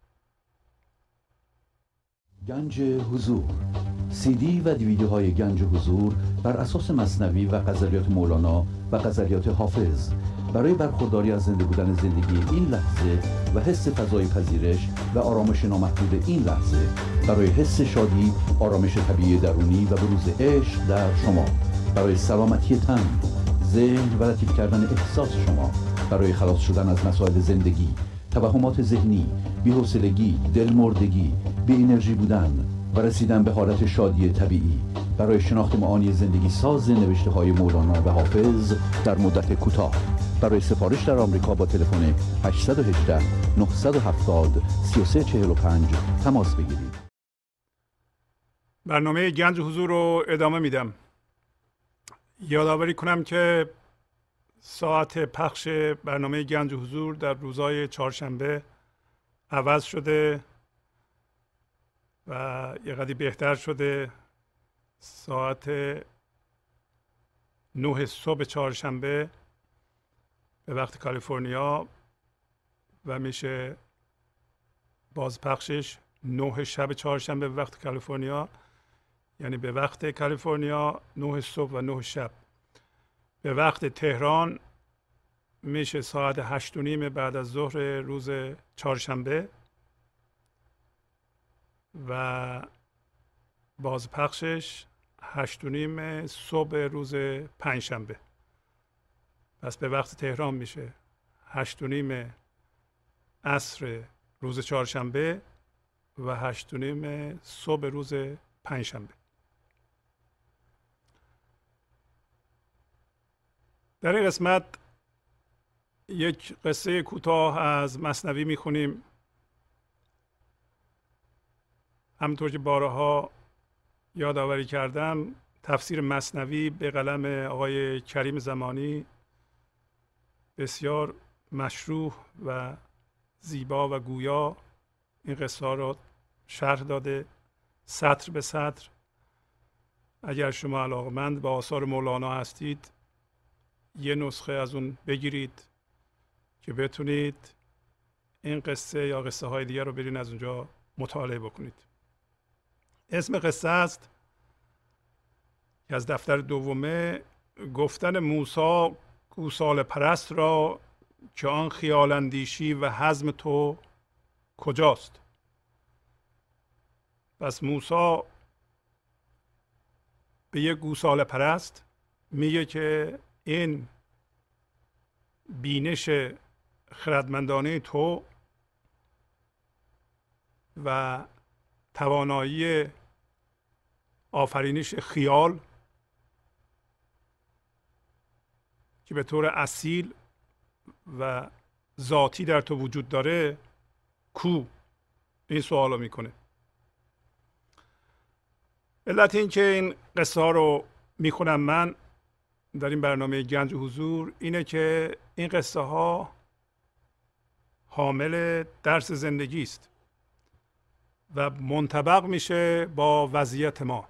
گنج حضور، سی دی و دیویدیوهای گنج حضور بر اساس مثنوی و غزلیات مولانا و غزلیات حافظ برای برخورداری از زنده بودن زندگی این لحظه و حس فضای پذیرش و آرامش نامحدود این لحظه، برای حس شادی، آرامش طبیعی درونی و بروز عشق در شما، برای سلامتی تن، ذهن و لطیف کردن احساس شما، برای خلاص شدن از مسائل زندگی، توهمات ذهنی، بی‌حوصلگی، دلمردگی، بی انرژی بودن و رسیدن به حالت شادی طبیعی، برای شناخت معانی زندگی ساز نوشته های مولانا و حافظ در مدت کوتاه. برای سفارش در آمریکا با تلفن هشت یک هشت نه هفت صفر سه سه چهار پنج تماس بگیرید. برنامه گنج حضور رو ادامه میدم. یادآوری کنم که ساعت پخش برنامه گنج حضور در روزهای چهارشنبه عوض شده و یه قدری بهتر شده. ساعت نه صبح چهارشنبه به وقت کالیفرنیا و میشه بازپخشش نه شب چهارشنبه به وقت کالیفرنیا، یعنی به وقت کالیفرنیا نه صبح و نه شب. به وقت تهران میشه ساعت هشت و نیم بعد از ظهر روز چهارشنبه و بازپخشش هشت و نیم صبح روز پنجشنبه. پس به وقت تهران میشه هشت و نیم عصر روز چهارشنبه و هشت و نیم صبح روز پنجشنبه. در این قسمت یک قصه کوتاه از مثنوی میخونیم. همونطور که بارها یادآوری کردم، تفسیر مثنوی به قلم آقای کریم زمانی بسیار مشروح و زیبا و گویا این قصه ها را شرح داده سطر به سطر. اگر شما علاقمند به آثار مولانا هستید یه نسخه از اون بگیرید که بتونید این قصه یا قصه های دیگر رو برین از اونجا مطالعه بکنید. اسم قصه است که از دفتر دومه، گفتن موسی گوساله پرست را که آن خیال اندیشی و حزم تو کجاست. پس موسی به یک گوساله پرست میگه که این بینش خردمندانه تو و توانایی آفرینش خیال که به طور اصیل و ذاتی در تو وجود داره کو؟ این سوال رو میکنه. علت این که این قصه ها رو میخونم من در این برنامه گنج حضور اینه که این قصه ها حامل درس زندگی است و منطبق میشه با وضعیت ما.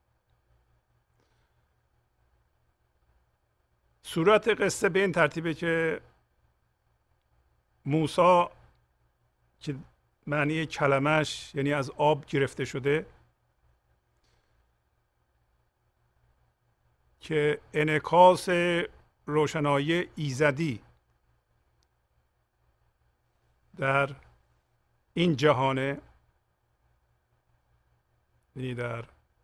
صورت قصه به این ترتیبه که موسی که معنی کلمش یعنی از آب گرفته شده که انعکاس روشنایی ایزدی در این جهانه، یعنی در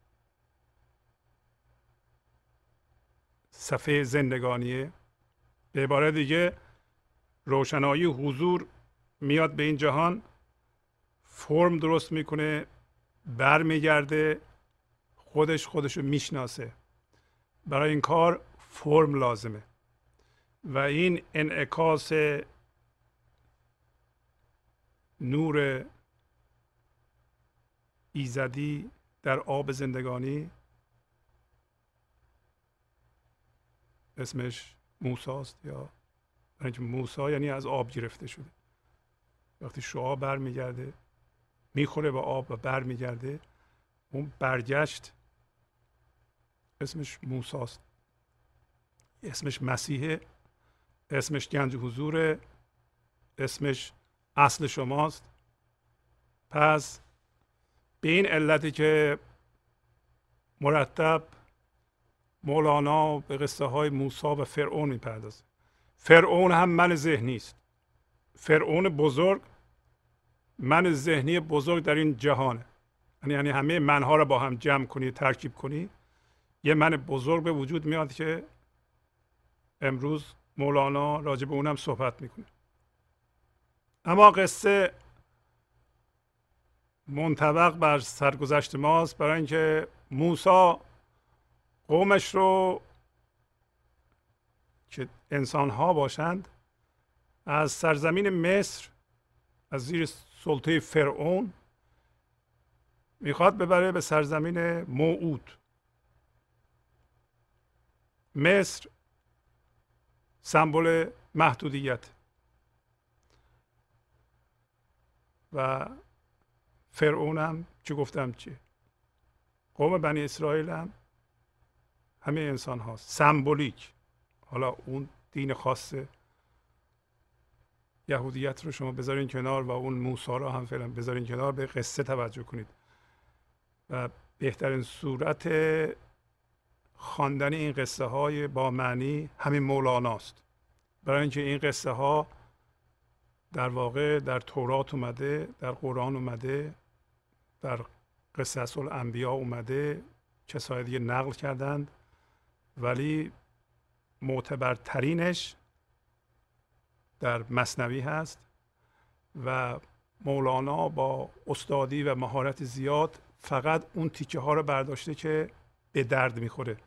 صفحه زندگانیه. به عبارت دیگه روشنایی حضور میاد به این جهان، فرم درست میکنه، بر میگرده، خودش خودشو میشناسه. برای این کار فرم لازمه و این انعکاس نور ایزدی در آب زندگانی اسمش موسی است، یا برای اینکه موسی یعنی از آب گرفته شده. وقتی شعاع برمیگرده میخوره به آب و برمیگرده، اون برگشت اسمش موسی است، اسمش مسیحه، اسمش گنج حضوره، اسمش اصل شماست. پس به این علتی که مرتب مولانا به قصه های موسی و فرعون میپردازه. فرعون هم من ذهنی است. فرعون بزرگ من ذهنی بزرگ در این جهانه. یعنی همه منها رو با هم جمع کنی، ترکیب کنی، یه من بزرگ به وجود میاد که امروز مولانا راجع به اونم صحبت میکنه. اما قصه منطبق بر سرگذشت ماست، برای اینکه موسی قومش رو که انسان ها باشند از سرزمین مصر، از زیر سلطه فرعون میخواد ببره به سرزمین موعود. مصر سمبل محدودیت و فرعون هم چه گفتم چیه؟ قوم بنی اسرائیل هم همه انسان هاست، سمبولیک. حالا اون دین خاص یهودیت رو شما بذارین کنار و اون موسی رو هم فعلا بذارین کنار، به قصه توجه کنید. و بهترین صورت خواندن این قصه های با معنی همین مولاناست، برای اینکه این قصه ها در واقع در تورات اومده، در قرآن اومده، در قصص الانبیا اومده کسای دیگه نقل کردند، ولی معتبرترینش در مثنوی هست و مولانا با استادی و مهارت زیاد فقط اون تیکه ها رو برداشته که به درد میخوره.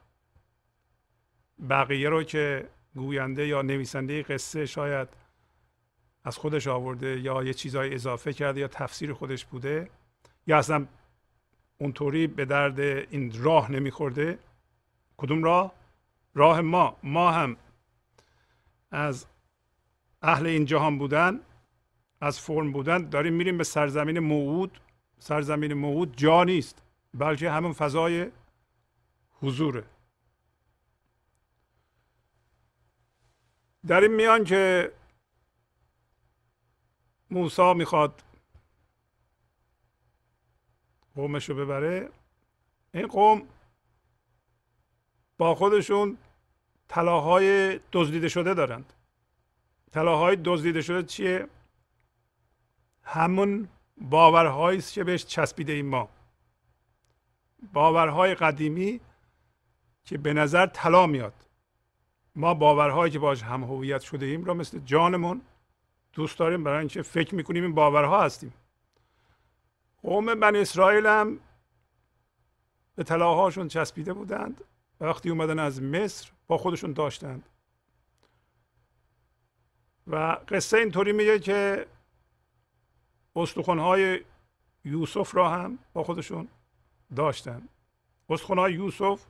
بقیه رو که گوینده یا نویسنده قصه شاید از خودش آورده یا یه چیزای اضافه کرده یا تفسیر خودش بوده یا اصلا اونطوری به درد این راه نمیخورده. کدوم راه؟ راه ما. ما هم از اهل این جهان بودن، از فرم بودن داریم میریم به سرزمین موعود. سرزمین موعود جا نیست، بلکه همون فضای حضوره. در این میان که موسی میخواد قومش رو ببره، این قوم با خودشون طلاهای دزدیده شده دارند. طلاهای دزدیده شده چیه؟ همون باورهایی است که بهش چسبیده ایم ما. باورهای قدیمی که به نظر طلا میاد. ما باورهایی که باش هم هویت شده ایم را مثل جانمون دوست داریم، برای اینکه فکر میکنیم این باورها هستیم. قوم بنی اسرائیل هم به طلاهاشون چسبیده بودند. وقتی اومدن از مصر با خودشون داشتند و قصه اینطوری میگه که استخوان‌های یوسف را هم با خودشون داشتند. استخوان‌های یوسف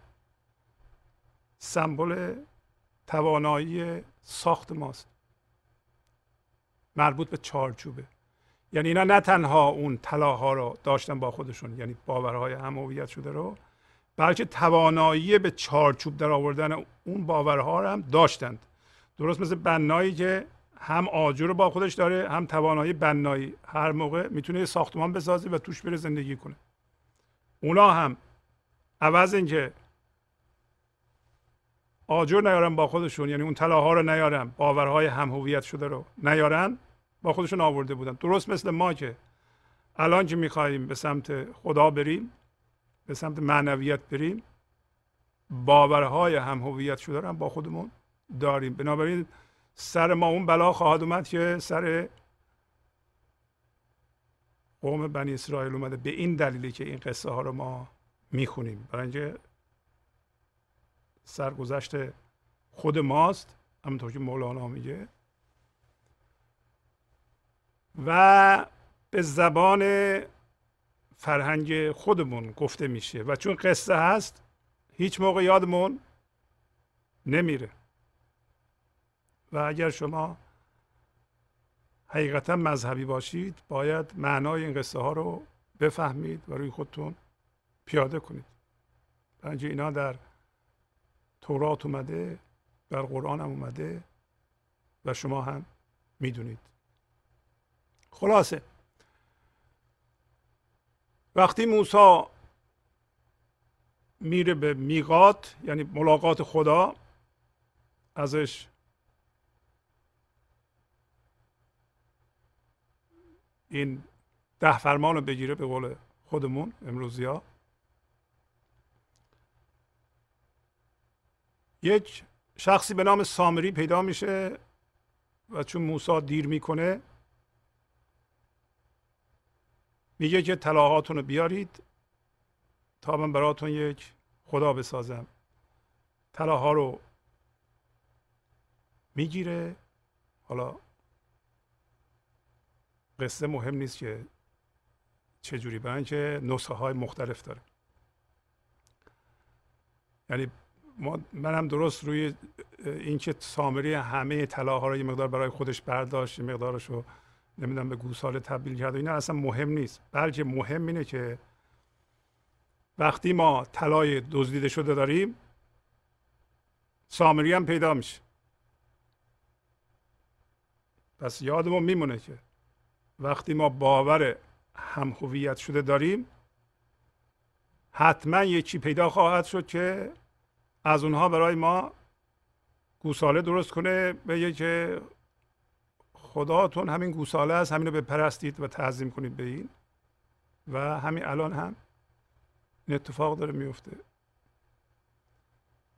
سمبل توانایی ساخت ماست، مربوط به چارچوبه. یعنی اینا نه تنها اون طلاها رو داشتن با خودشون، یعنی باورهای هم هویت شده رو، بلکه توانایی به چارچوب در آوردن اون باورها رو هم داشتند. درست مثل بنایی که هم آجر رو با خودش داره، هم توانایی بنایی. هر موقع میتونه ساختمان بسازه و توش بره زندگی کنه. اونا هم عوض اینکه آجر نیارن با خودشون، یعنی اون طلاها رو نیارن، باورهای هم هویت شده رو نیارن، با خودشون آورده بودن. درست مثل ما که الان که میخوایم به سمت خدا بریم، به سمت معنویت بریم، باورهای هم هویت شده رو هم با خودمون داریم. بنابراین سر ما اون بلا خواهد اومد که سر قوم بنی اسرائیل اومده. به این دلیلی که این قصه ها رو ما میخونیم، برای اینکه سرگذشت خود ماست، همونطور که مولانا میگه، و به زبان فرهنگ خودمون گفته میشه و چون قصه هست هیچ موقع یادمون نمیره. و اگر شما حقیقتا مذهبی باشید باید معنای این قصه ها رو بفهمید و روی خودتون پیاده کنید. برای اینکه اینا در تورات اومده، در قرآن هم اومده و شما هم میدونید. خلاصه وقتی موسی میره به میقات، یعنی ملاقات خدا، ازش این ده فرمان رو بگیره، به قول خودمون امروزیا، یک شخصی به نام سامری پیدا میشه و چون موسی دیر میکنه میگه که طلاهاتون رو بیارید تا من براتون یک خدا بسازم. طلاها رو میگیره. حالا قصه مهم نیست که چجوری، برای اینکه نسخه های مختلف داره. یعنی ما منم درست روی اینکه سامری همه طلاها رو یه مقدار برای خودش برداشت، یه مقدارش رو نمیدونم به گوساله تبدیل کرد، اینا اصلا مهم نیست. بلکه مهم اینه که وقتی ما طلای دزدیده شده داریم، سامری هم پیدا میشه. پس یادمون میمونه که وقتی ما باور هم هویت شده داریم، حتما یکی پیدا خواهد شد که از اونها برای ما گوساله درست کنه، بگه که خداتون همین گوساله است، همین رو بپرستید و تعظیم کنید به این. و همین الان هم این اتفاق داره میفته.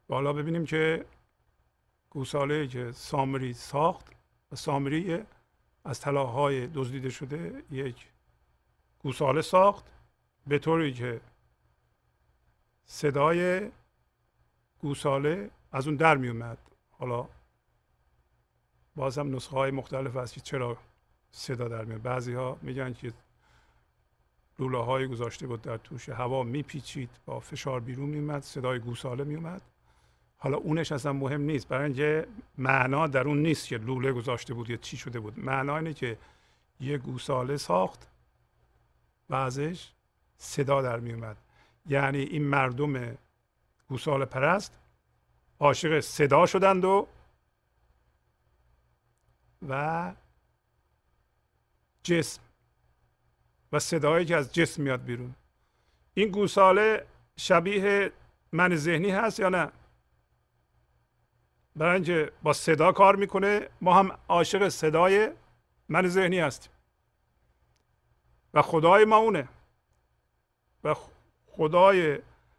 بالا ببینیم که گوساله که سامری ساخت و سامری از طلاهای دزدیده شده یک گوساله ساخت به طوری که صدای گوساله از اون در می اومد. حالا باز هم نسخه های مختلف هست که چرا صدا در میاد. بعضی ها میگن که لوله های گذاشته بود در توش، هوا میپیچید با فشار بیرون میومد، صدای گوساله میومد. حالا اونش اصلا مهم نیست، برای اینکه معنا در اون نیست که لوله گذاشته بود یا چی شده بود. معنا اینه که یه گوساله ساخت و ازش صدا در میومد. یعنی این مردم گوساله پرست عاشق صدا شدند و و جسم و صدایی که از جسم میاد بیرون. این گوساله شبیه من ذهنی هست یا نه؟ برای اینکه با صدا کار میکنه، ما هم عاشق صدای من ذهنی هستیم و خدای ما اونه و خدای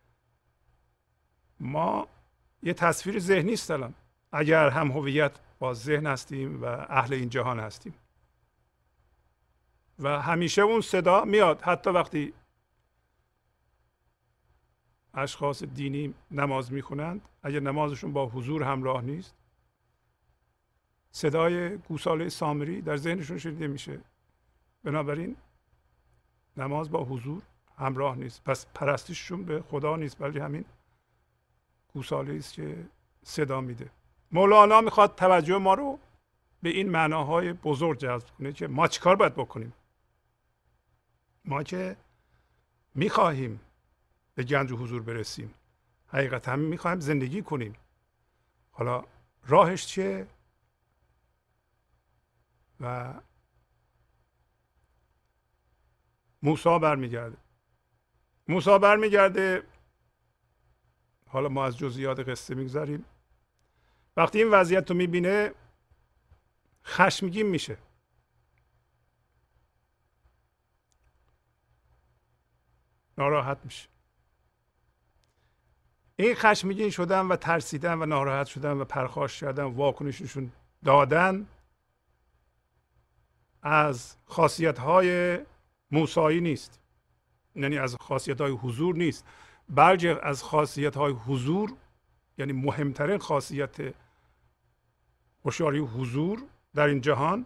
ما یه تصویر ذهنی است. الان اگر هم هویت با ذهن هستیم و اهل این جهان هستیم و همیشه اون صدا میاد، حتی وقتی اشخاص دینی نماز میخونند، اگر نمازشون با حضور همراه نیست، صدای گوساله سامری در ذهنشون شنیده میشه. بنابراین نماز با حضور همراه نیست، پس پرستششون به خدا نیست، بلکه همین گوساله است که صدا میده. مولانا میخواد توجه ما رو به این معناهای بزرگ جذب کنه که ما چیکار باید بکنیم. ما که میخواهیم به گنج و حضور برسیم، حقیقتا میخواهیم زندگی کنیم. حالا راهش چیه؟ و موسی برمیگرده موسی برمیگرده حالا ما از جزئیات قصه میگذاریم. وقتی این وضعیت رو میبینه خشمگین میشه. ناراحت میشه. این خشمگین شدن و ترسیدن و ناراحت شدن و پرخاش کردن، واکنششون دادن از خاصیت‌های موسایی نیست، یعنی از خاصیت‌های حضور نیست، بلکه از خاصیت‌های حضور، یعنی مهمترین خاصیت هوشیاری حضور در این جهان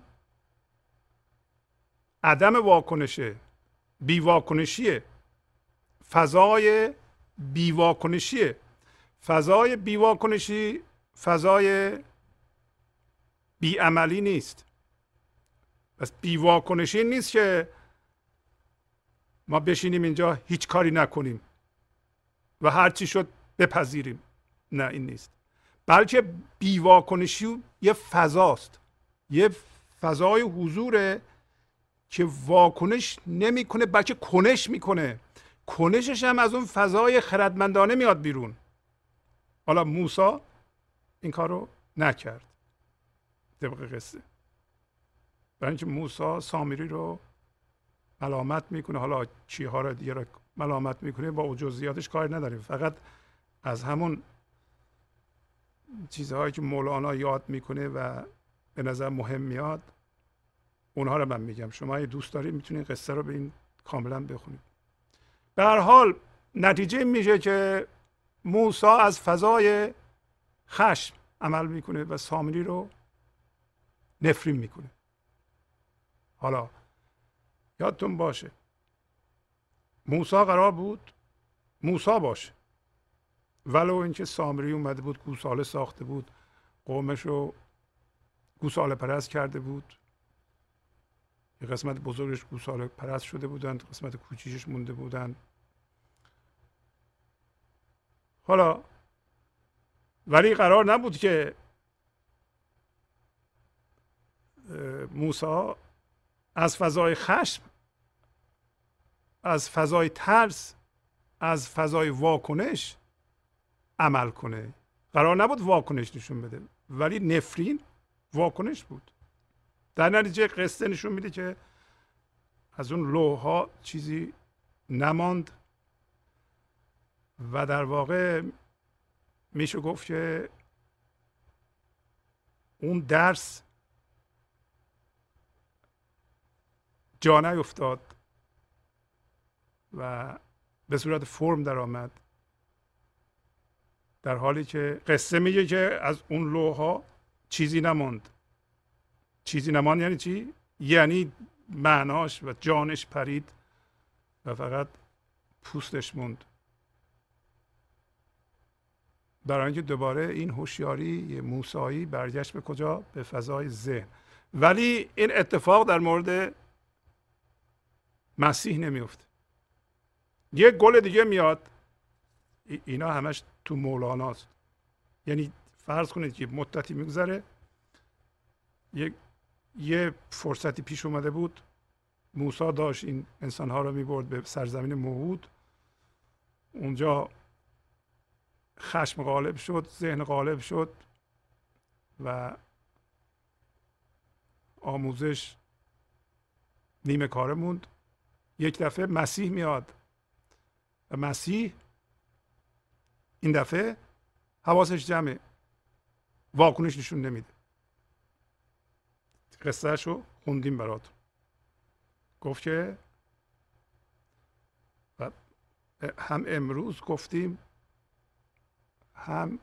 عدم واکنشه، بی واکنشیه. فضای بی واکنشیه. فضای بی واکنشی فضای بی عملی نیست. پس بی واکنشی نیست که ما بشینیم اینجا هیچ کاری نکنیم و هر چی شد بپذیریم. نه، این نیست. بلکه بی واکنشی یه فضاست، یه فضای حضوره که واکنش نمیکنه بلکه کنش میکنه. کنشش هم از اون فضای خردمندانه میاد بیرون. حالا موسی این کارو نکرد طبق قصه، برای اینکه موسی سامری رو ملامت میکنه. حالا چیها رو دیگه رو ملامت میکنه با جزئیاتش کاری نداریم، فقط از همون چیزهایی که مولانا یاد میکنه و به نظر مهم میاد اونها رو من میگم. شما اگه دوست دارید میتونید قصه رو به این کاملا بخونید. به هر حال نتیجه میشه که موسی از فضای خشم عمل میکنه و سامری رو نفرین میکنه. حالا یادتون باشه موسی قرار بود موسی باشه، ولو اینکه سامری اومده بود گوساله ساخته بود، قومش رو گوساله پرست کرده بود، یه قسمت بزرگش گوساله پرست شده بودند، قسمت کوچیکش مونده بودند. حالا ولی قرار نبود که موسی از فضای خشم، از فضای ترس، از فضای واکنش عمل کنه. قرار نبود واکنش نشون بده، ولی نفرین واکنش بود. در نتیجه قصه نشون میده که از اون لوح‌ها چیزی نماند و در واقع میشه گفت که اون درس جا نیفتاد و به صورت فرم در آمد، در حالی که قصه میگه که از اون لوح‌ها چیزی نماند. چیزی نماند یعنی چی؟ یعنی معناش و جانش پرید و فقط پوستش موند. برای اینکه دوباره این هوشیاری موسایی برگشت به کجا؟ به فضای ذهن. ولی این اتفاق در مورد مسیح نمیفته. یه گل دیگه میاد، اینا همش تو مولاناست. یعنی فرض کنید که مدتی میگذره، یه یه فرصتی پیش اومده بود، موسی داشت این انسانها رو میبرد به سرزمین موعود. اونجا خشم غالب شد، ذهن غالب شد و آموزش نیمه کاره موند. یک دفعه مسیح میاد و مسیح این دفعه حواسش جمعه، واکنش نشون نمیده. قصه شو خوندیم براتون. گفت که هم امروز گفتیم هم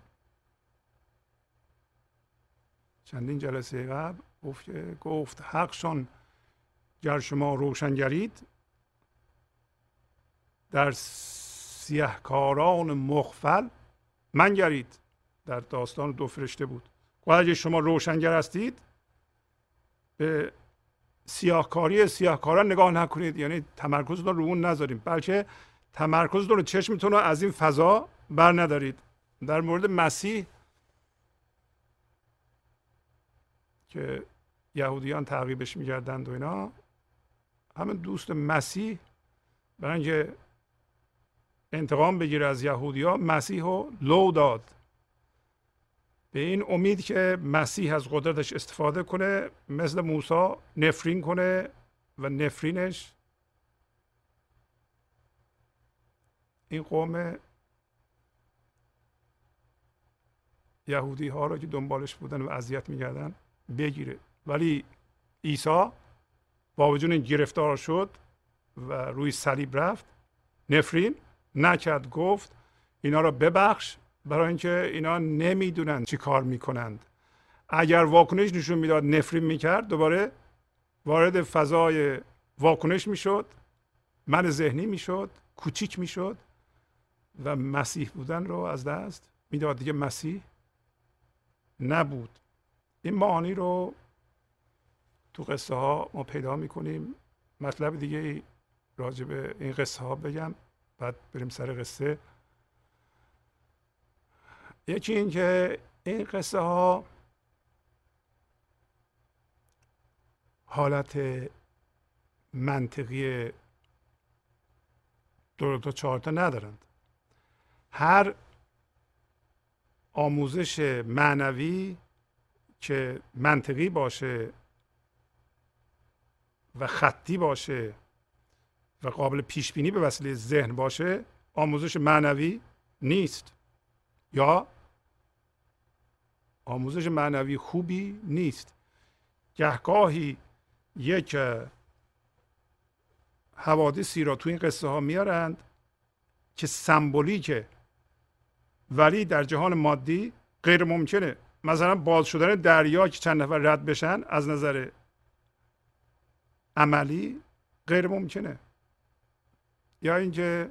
چندین جلسه قبل گفت که گفت حقشان گر شما روشن گرید در سیهکاران مغفل من گرید. در داستان دو فرشته بود. گفت اگه شما روشنگر هستید به سیاهکاری سیاهکاران نگاه نکنید، یعنی تمرکزتون رو اون نذاریم، بلکه تمرکزتون رو چشمتون رو از این فضا بر ندارید. در مورد مسیح که یهودیان تعقیبش می‌کردند و اینا، همین دوست مسیح برای اینکه انتقام بگیره از یهودی‌ها مسیح رو لو داد، به این امید که مسیح از قدرتش استفاده کنه، مثل موسی نفرین کنه و نفرینش این قوم یهودی ها رو که دنبالش بودن و اذیت می‌کردن بگیره. ولی عیسی با وجود این گرفتار شد و روی صلیب رفت، نفرین نکرد، گفت اینا رو ببخش، برای اینکه اینا نمیدونن چی کار میکنند. اگر واکنش نشون میداد نفرین میکرد، دوباره وارد فضای واکنش میشد، من ذهنی میشد، کوچیک میشد و مسیح بودن رو از دست میداد. دیگه مسیح نبود. این معانی رو تو قصه ها ما پیدا میکنیم. مطلب دیگه راجع به این قصه ها بگم، بعد بریم سر قصه. یکی این که این قصه ها حالت منطقی دو تا چهار تا ندارند. هر آموزش معنوی که منطقی باشه و خطی باشه و قابل پیش بینی به وسیله ذهن باشه، آموزش معنوی نیست یا آموزش معنوی خوبی نیست. گهگاهی یک حوادثی را تو این قصه ها میارند که سمبولیکه ولی در جهان مادی غیر ممکنه. مثلا باز شدن دریا که چند نفر رد بشن از نظر عملی غیر ممکنه. یا اینکه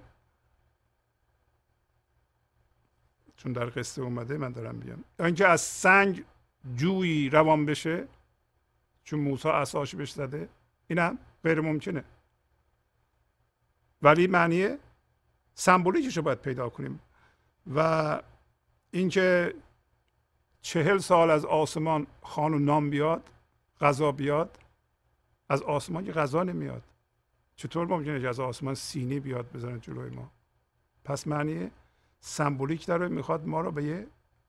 چون در قصه اومده من دارم میگم، یا اینکه از سنگ جویی روان بشه چون موسی عصاش بهش زده، اینم غیر ممکنه. ولی معنی سمبولیکش رو باید پیدا کنیم. و اینکه چهل سال از آسمان خوان و نام بیاد، غذا بیاد، از آسمان که غذا نمیاد، چطور ممکنه که از آسمان سینی بیاد بزنه جلوی ما؟ پس معنی سمبولیک داره، میخواد ما رو به یه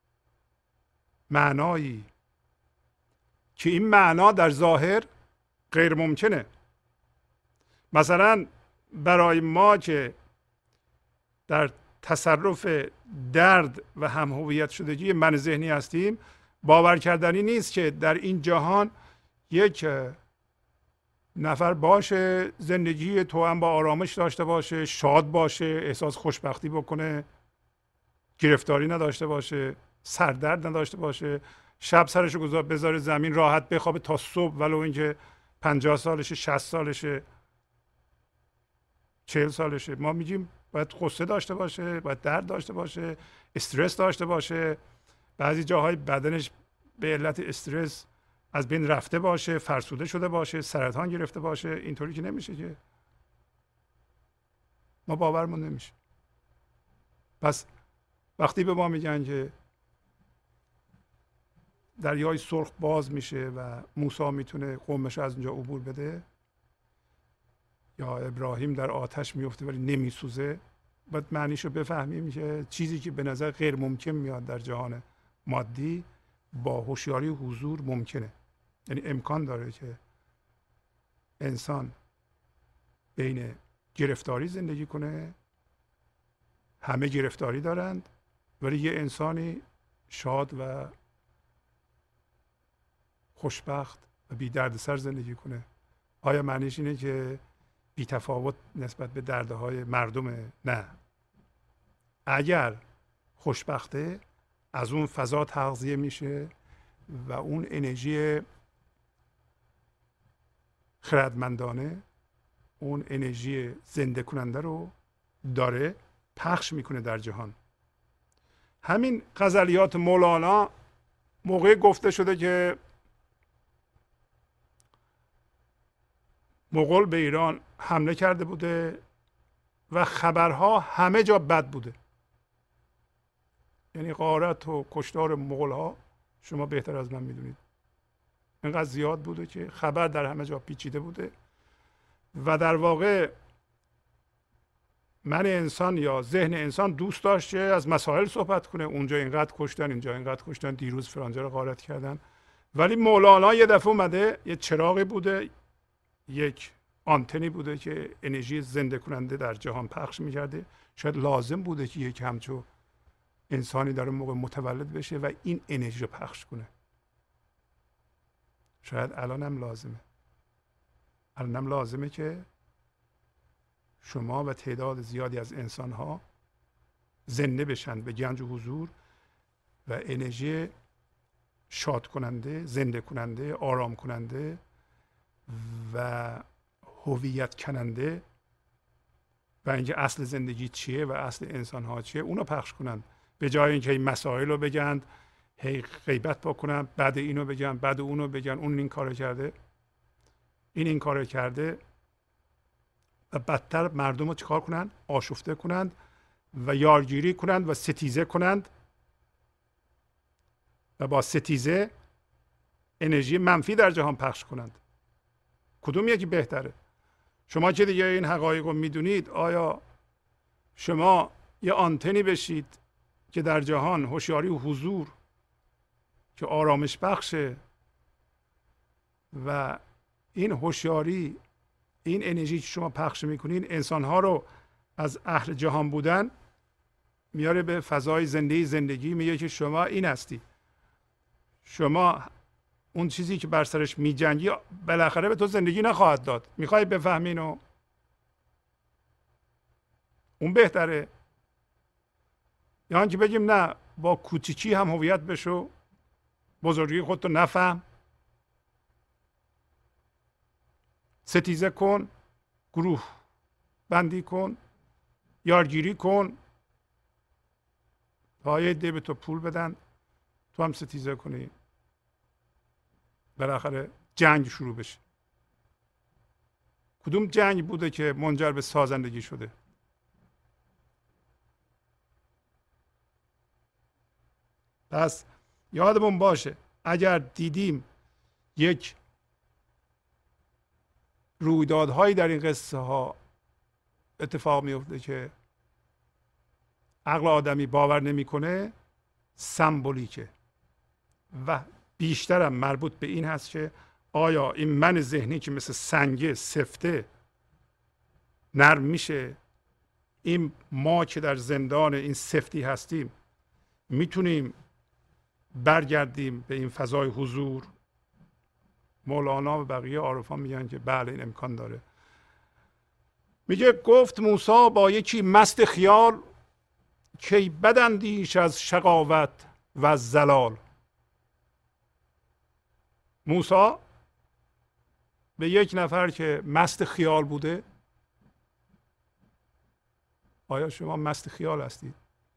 معنایی که این معنا در ظاهر غیر ممکنه. مثلا برای ما که در تصرف درد و هم هویت شدگی من ذهنی هستیم، باور کردنی نیست که در این جهان یک نفر باشه زندگی تو هم با آرامش داشته باشه، شاد باشه، احساس خوشبختی بکنه، گرفتاری نداشته باشه، سردرد نداشته باشه، شب سرش رو بذاره زمین راحت بخوابه تا صبح، ولو اینکه پنجاه سالشه، شصت سالشه، چهل سالشه. ما میگیم باید غصه داشته باشه، باید درد داشته باشه، استرس داشته باشه، بعضی جاهای بدنش به علت استرس از بین رفته باشه، فرسوده شده باشه، سرطان گرفته باشه. اینطوری که نمیشه که، ما باورمون نمیشه. پس وقتی به ما میگن که دریای سرخ باز میشه و موسی میتونه قومش از اونجا عبور بده، یا ابراهیم در آتش میفته ولی نمیسوزه، باید معنیشو بفهمیم که چیزی که به نظر غیر ممکن میاد در جهان مادی با هوشیاری حضور ممکنه. یعنی امکان داره که انسان بین گرفتاری زندگی کنه، همه گرفتاری دارند، ولی یه انسانی شاد و خوشبخت و بی دردسر زندگی کنه. آیا معنیش اینه که بی تفاوت نسبت به دردهای مردمه؟ نه. اگر خوشبخته از اون فضا تغذیه میشه و اون انرژی خردمندانه، اون انرژی زنده کننده رو داره پخش میکنه در جهان. همین غزلیات مولانا موقع گفته شده که مغول به ایران حمله کرده بوده و خبرها همه جا بد بوده. یعنی غارت و کشتار مغول ها شما بهتر از من میدونید اینقدر زیاد بوده که خبر در همه جا پیچیده بوده و در واقع من انسان یا ذهن انسان دوست داشت که از مسائل صحبت کنه. اونجا اینقدر کشتن، اینجا اینقدر کشتن، دیروز فرانجا رو غارت کردن. ولی مولانا یه دفعه اومده، یه چراغی بوده، یک آنتنی بوده که انرژی زنده کننده در جهان پخش میکرده. شاید لازم بوده که یک همچو انسانی در اون موقع متولد بشه و این انرژی رو پخش کنه. شاید الان هم لازمه. الان هم لازمه که شما و تعداد زیادی از انسانها زنده بشن به گنج و حضور و انرژی شاد کننده، زنده کننده، آرام کننده و هویت کننده و اینکه اصل زندگی چیه و اصل انسان ها چیه اونو پخش کنن، به جای اینکه این مسائل رو بگن، هی غیبت بکنن، بعد اینو بگن، بعد اونو بگن، اون این کارو کرده، این این کارو کرده و بدتر مردم رو چیکار کنن؟ آشفته کنند و یارگیری کنند و ستیزه کنند و با ستیزه انرژی منفی در جهان پخش کنند. کدوم یکی بهتره؟ شما که دیگه این حقایق رو میدونید، آیا شما یه آنتنی بشید که در جهان هوشیاری و حضور که آرامش بخشه و این هوشیاری، این انرژی که شما پخش میکنین انسانها رو از اهل جهان بودن میاره به فضای زنده زندگی، میگه که شما این هستی، شما اون چیزی که بر سرش میجنگی بالاخره به تو زندگی نخواهد داد. میخوای بفهمین و اون بهتره، یا اینکه بگیم نه با کوچیکی هم هویت بشو، بزرگی خودتو نفهم، ستیزه کن، گروه بندی کن، یارگیری کن تا یه عده به تو پول بدن تو هم ستیزه کنی، بالاخره جنگ شروع بشه. کدوم جنگ بوده که منجر به سازندگی شده؟ پس یادمون باشه اگر دیدیم یک رویدادهایی در این قصه ها اتفاق میفته که عقل آدمی باور نمیکنه، سمبولیکه و بیشترم مربوط به این هست که آیا این من ذهنی که مثل سنگ سفته نرم میشه این ما که در زندان این سفتی هستیم میتونیم برگردیم به این فضای حضور؟ مولانا و بقیه عارفان میگن که بله این امکان داره. میگه گفت موسی با یکی مست خیال، کی بداندیش از شقاوت و از زلال. موسی به یک نفر که مست خیال بوده، آیا شما مست خیال هستید؟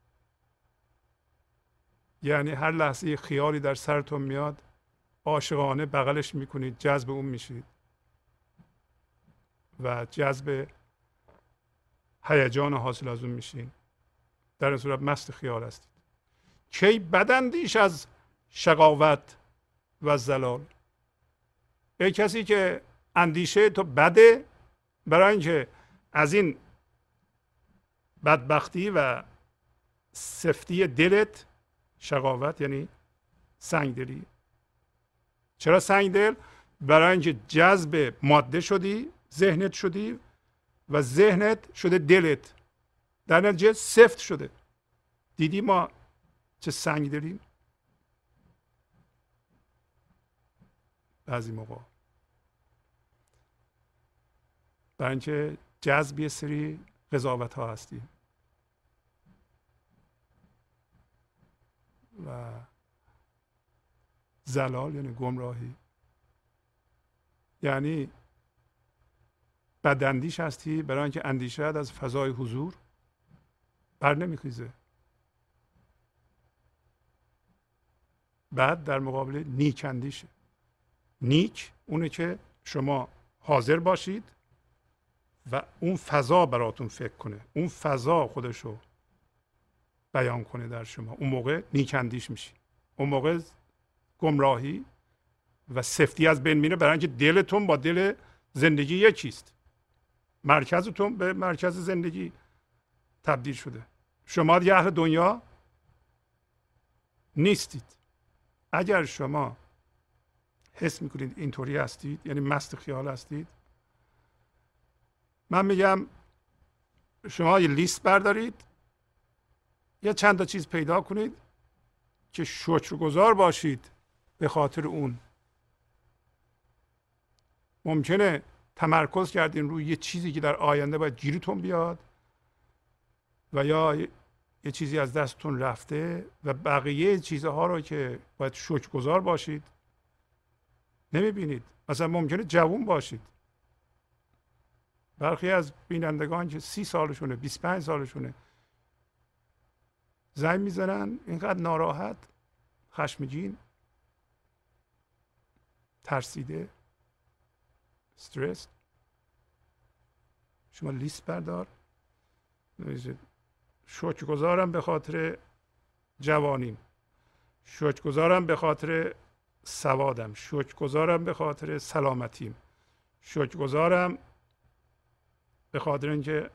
یعنی هر لحظه خیالی در سرتون میاد عاشقانه بغلش میکنید، جذب اون میشید و جذب هیجان حاصل از اون میشین، در این صورت مست خیال هستید. کی بداندیش از شقاوت و زلال. ای کسی که اندیشه تو بده، برای اینکه از این بدبختی و سفتی دلت، شقاوت یعنی سنگدلی. چرا سنگدل؟ برای اینکه جذب ماده شدی، ذهنت شدی و ذهنت شده دلت، در نتیجه سفت شده. دیدی ما چه سنگ داریم بعضی موقع، برای اینکه جذب یه سری قضاوت ها هستیم و زلال یعنی گمراهی، یعنی بداندیش هستی برای اینکه اندیشه از فضای حضور بر نمیخیزه. بعد در مقابل نیک اندیشه. نیک اونه که شما حاضر باشید و اون فضا براتون فکر کنه، اون فضا خودشو بیان کنه در شما، اون موقع نیک اندیش میشی. اون موقع گمراهی و سفتی از بین میره، برای اینکه دلتون با دل زندگی یکیست، مرکزتون به مرکز زندگی تبدیل شده. شما دیگه اهل دنیا نیستید. اگر شما حس میکنید اینطوری هستید، یعنی مست خیال هستید، من میگم شما یه لیست بردارید، یا چند تا چیز پیدا کنید که شکرگزار باشید به خاطر اون. ممکنه تمرکز کردین روی یه چیزی که در آینده باید گیرتون بیاد و یا یه چیزی از دستتون رفته و بقیه چیزها رو که باید شکرگزار باشید نمیبینید. مثلا ممکنه جوان باشید. برخی از بینندگان که سی سالشونه، بیست و پنج سالشونه، زنگ میزنن اینقدر ناراحت، خشمگین، ترسیده، استرس. شما لیست بردار، شکرگزارم به خاطر جوانیم، شکرگزارم به خاطر سوادم، شکرگزارم به خاطر سلامتیم، شکرگزارم به خاطر اینکه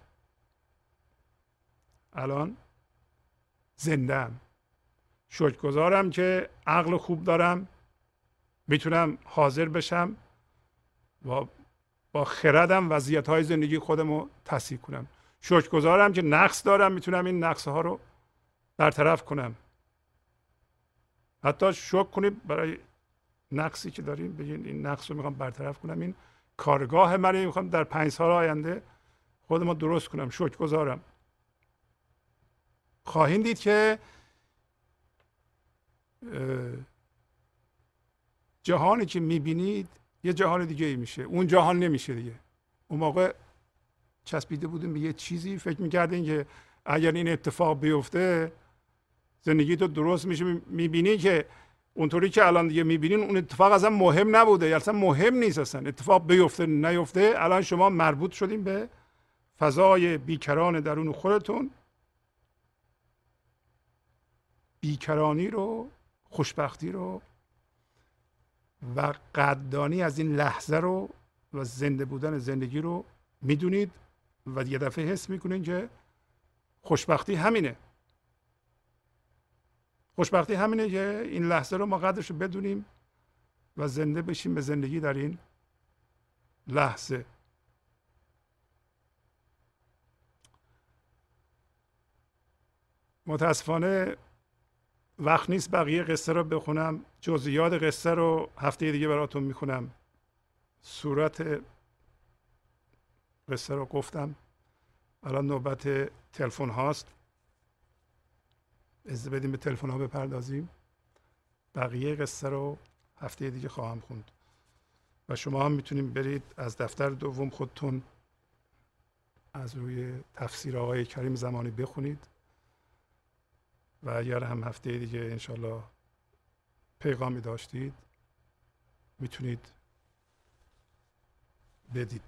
الان زنده‌ام، شکرگزارم که عقل خوب دارم، میتونم حاضر بشم و با خردم وضعیت‌های زندگی خودم رو تصحیح کنم، شکرگزارم که نقص دارم، میتونم این نقص‌ها رو برطرف کنم. حتی شکر کنید برای نقصی که داریم، بگین این نقص رو میخوام برطرف کنم، این کارگاه منه، میخوام در پنج سال آینده خودم رو درست کنم، شکرگزارم. خواهید دید که جهانی که میبینید یه جهان دیگه ای میشه، اون جهان نمیشه دیگه. اون موقع چسبیده بودیم به یه چیزی، فکر میکردین که اگر این اتفاق بیفته زندگی تو درست میشه. میبینی که اونطوری که الان دیگه میبینین اون اتفاق اصلا مهم نبوده، یا اصلا مهم نیست، اصلا اتفاق بیفته نیفته، الان شما مربوط شدین به فضای بیکران درون خودتون. بیکرانی رو، خوشبختی رو و قدردانی از این لحظه رو و زنده بودن زندگی رو میدونید و یه دفعه حس میکنین که خوشبختی همینه. خوشبختی همینه که این لحظه رو ما قدرش رو بدونیم و زنده بشیم به زندگی در این لحظه. متاسفانه وقت نیست بقیه قصه رو بخونم. جزئیات قصه رو هفته دیگه براتون میخونم. صورت قصه رو گفتم. الان نوبت تلفن هاست. اجازه بدیم به تلفن ها بپردازیم. بقیه قصه رو هفته دیگه خواهم خوند و شما هم میتونید برید از دفتر دوم خودتون از روی تفسیر آقای کریم زمانی بخونید و اگر هم هفته دیگه انشالله پیغامی داشتید میتونید بدید.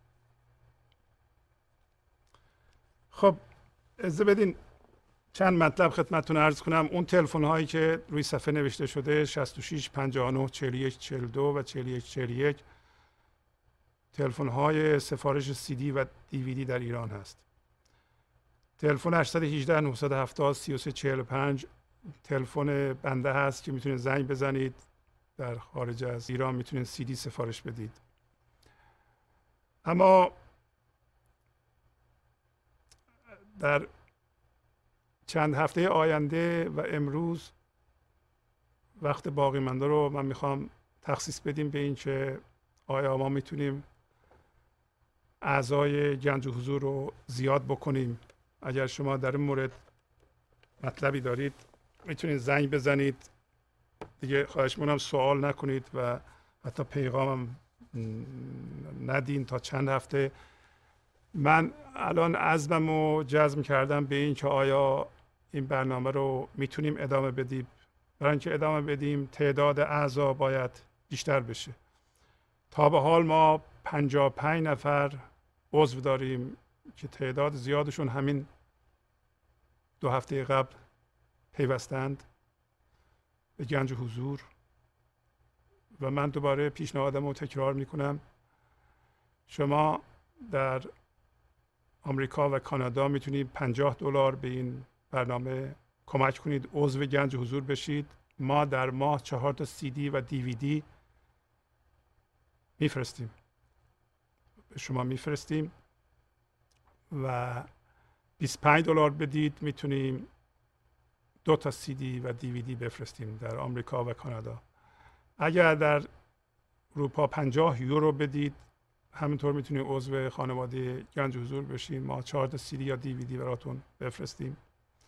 خب اجازه بدین چند مطلب خدمتتون عرض کنم. اون تلفن هایی که روی صفحه نوشته شده شصت و شش پنجاه و نه چهل و یک چهل و دو و چهل و یک چهل و یک تلفن های سفارش سی دی و دیویدی در ایران هست. تلفن هشت یک هشت نه هفت صفر سه سه چهار پنج تلفن بنده هست که میتونید زنگ بزنید. در خارج از ایران میتونید سی دی سفارش بدید. اما در چند هفته آینده و امروز وقت باقی مانده رو من میخوام تخصیص بدیم به این که آیا ما میتونیم اعضای گنج و حضور رو زیاد بکنیم. اگر شما در این مورد مطلبی دارید میتونید زنگ بزنید. دیگه خواهش میکنم سوال نکنید و حتی پیغامم ندین تا چند هفته. من الان عزمم رو جزم کردم به این که آیا این برنامه رو میتونیم ادامه بدیم. برای اینکه ادامه بدیم تعداد اعضا باید بیشتر بشه. تا به حال ما پنجاه و پنج نفر عضو داریم که تعداد زیادشون همین دو هفته قبل پیوستند به گنج حضور و من دوباره پیشنهادم رو تکرار میکنم. شما در آمریکا و کانادا میتونید پنجاه دلار به این برنامه کمک کنید، عضو گنج حضور بشید. ما در ماه چهار تا سی دی و دیویدی میفرستیم به شما میفرستیم و بیست و پنج دلار بدید میتونیم دو تا سی دی و دیویدی بفرستیم در آمریکا و کانادا. اگر در اروپا پنجاه یورو بدید همینطور میتونید عضو خانواده گنج حضور بشین. ما چهار تا سی دی یا دیویدی براتون بفرستیم.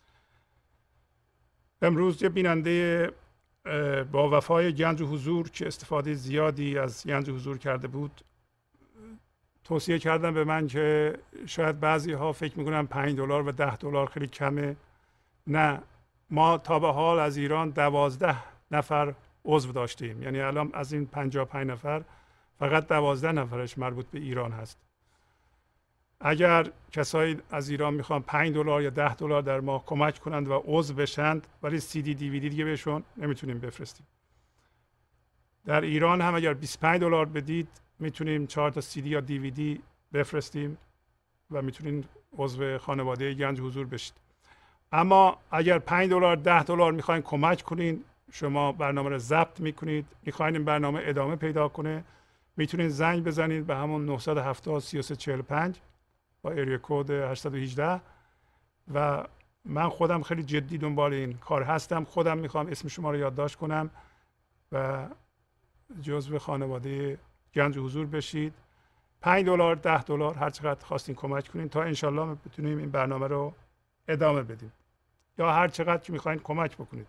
امروز یه بیننده با وفای گنج حضور که استفاده زیادی از گنج حضور کرده بود توصیه کردن به من که شاید بعضی ها فکر میکنن پنج دلار و ده دلار خیلی کمه. نه، ما تا به حال از ایران دوازده نفر عضو داشتیم. یعنی الان از این پنجاه و پنج نفر فقط دوازده نفرش مربوط به ایران هست. اگر کسایی از ایران میخوان پنج دلار یا ده دلار در ماه کمک کنند و عضو بشند ولی سی دی دیویدی دیگه بهشون نمیتونیم بفرستیم. در ایران هم اگر بیست و پنج دلار بدید میتونیم چهار تا سی دی یا دیویدی بفرستیم و میتونین عضو خانواده گنج حضور بشید. اما اگر پنج دلار ده دلار میخواین کمک کنین، شما برنامه رو ضبط میکنید، میخواین این برنامه ادامه پیدا کنه، میتونید زنگ بزنید به همون نه هفت صفر سه سه چهار پنج با ایریا کد هشت یک هشت و من خودم خیلی جدی دنبال این کار هستم. خودم میخوام اسم شما رو یادداشت کنم و جزو خانواده گنج حضور بشید. پنج دلار ده دلار هر چقدر خواستین کمک کنین تا انشالله بتونیم این برنامه رو ادامه بدیم یا هر چقدر که میخواین کمک بکنید.